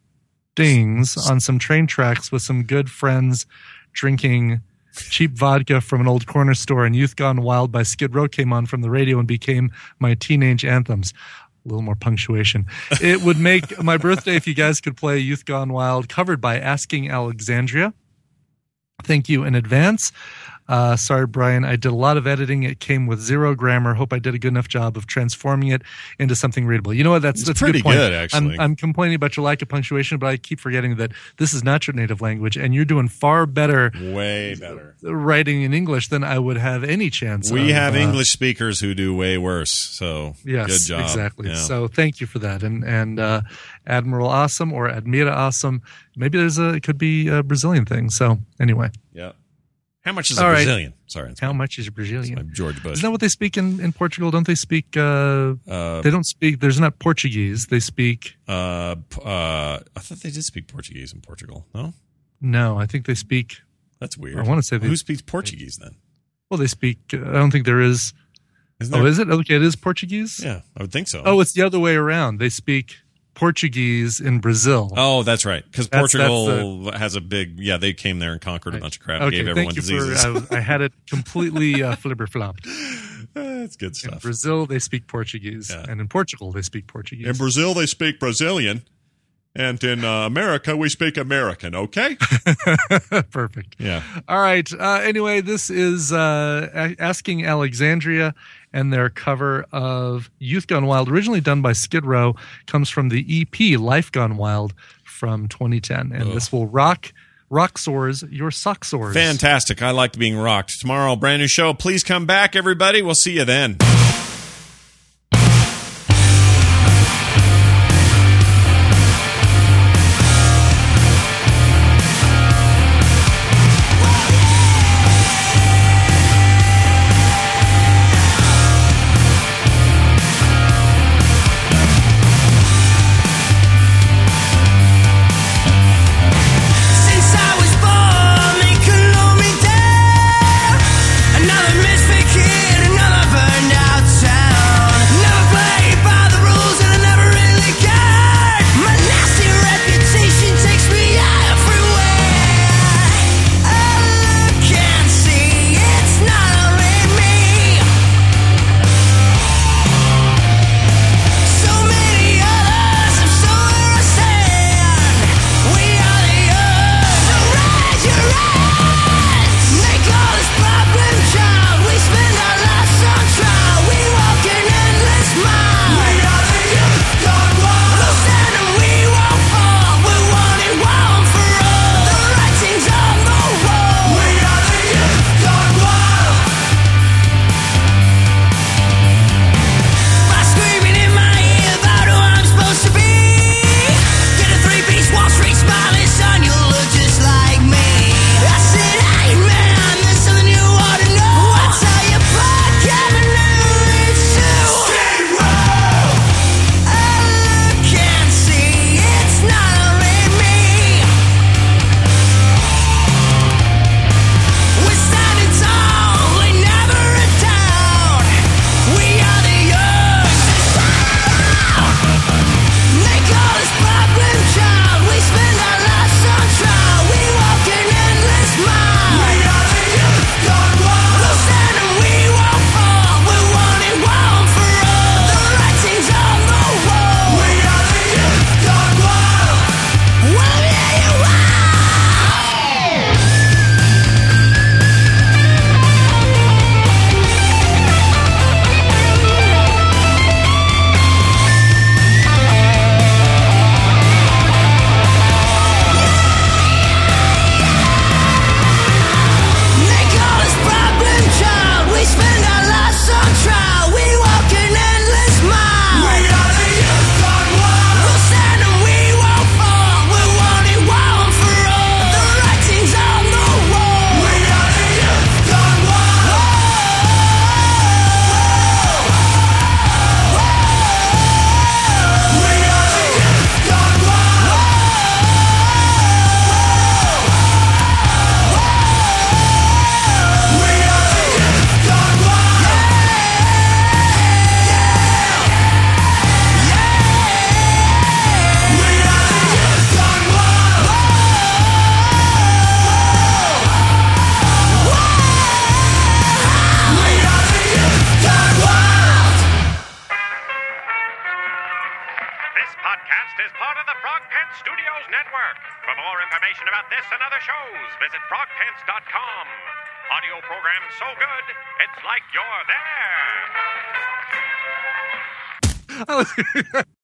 stings on some train tracks with some good friends drinking cheap vodka from an old corner store, and Youth Gone Wild by Skid Row came on from the radio and became my teenage anthems. A little more punctuation. It would make my birthday if you guys could play Youth Gone Wild covered by Asking Alexandria. Thank you in advance. Uh, sorry, Brian. I did a lot of editing. It came with zero grammar. Hope I did a good enough job of transforming it into something readable. You know what? That's, It's that's pretty a good point. good, actually. I'm, I'm complaining about your lack of punctuation, but I keep forgetting that this is not your native language, and you're doing far better Way better. writing in English than I would have any chance. We of, have uh, English speakers who do way worse. So Yes, good job. exactly. Yeah. So thank you for that. And and uh, Admiral Awesome or Admira Awesome. Maybe there's a it could be a Brazilian thing. So anyway. Yeah. How much is a All right. Brazilian? Sorry. How much is a Brazilian? It's my George Bush. Isn't that what they speak in, in Portugal? Don't they speak? Uh, Uh, they don't speak. There's not Portuguese. They speak. Uh, p- uh, I thought they did speak Portuguese in Portugal. No, No, I think they speak. that's weird. I want to say they, Who speaks Portuguese then? Well, they speak. Uh, I don't think there is. Isn't Oh, there- is it? Okay, it is Portuguese. Yeah, I would think so. Oh, it's the other way around. They speak Portuguese in Brazil. Oh, that's right. Because That's- that's Portugal has a big. Yeah, they came there and conquered a bunch of crap. and Okay, gave everyone thank you diseases. for. I, I had it completely uh, flibber flopped. That's good In stuff. Brazil, they speak Portuguese, and in Portugal, they speak Portuguese. In Brazil, they speak Brazilian, and in uh, America, we speak American. Okay. Perfect. Yeah. All right. Uh, anyway, this is uh, A- Asking Alexandria, and their cover of Youth Gone Wild, originally done by Skid Row, comes from the E P Life Gone Wild from twenty ten. And this will rock, rock sores your sock sores. Fantastic. I liked being rocked. Tomorrow, brand new show. Please come back, everybody. We'll see you then. Since I was born, they couldn't hold me down. Another misfit kid, another burned out. is part of the Frog Pants Studios Network. For more information about this and other shows, visit frog pants dot com. Audio program so good, it's like you're there. I was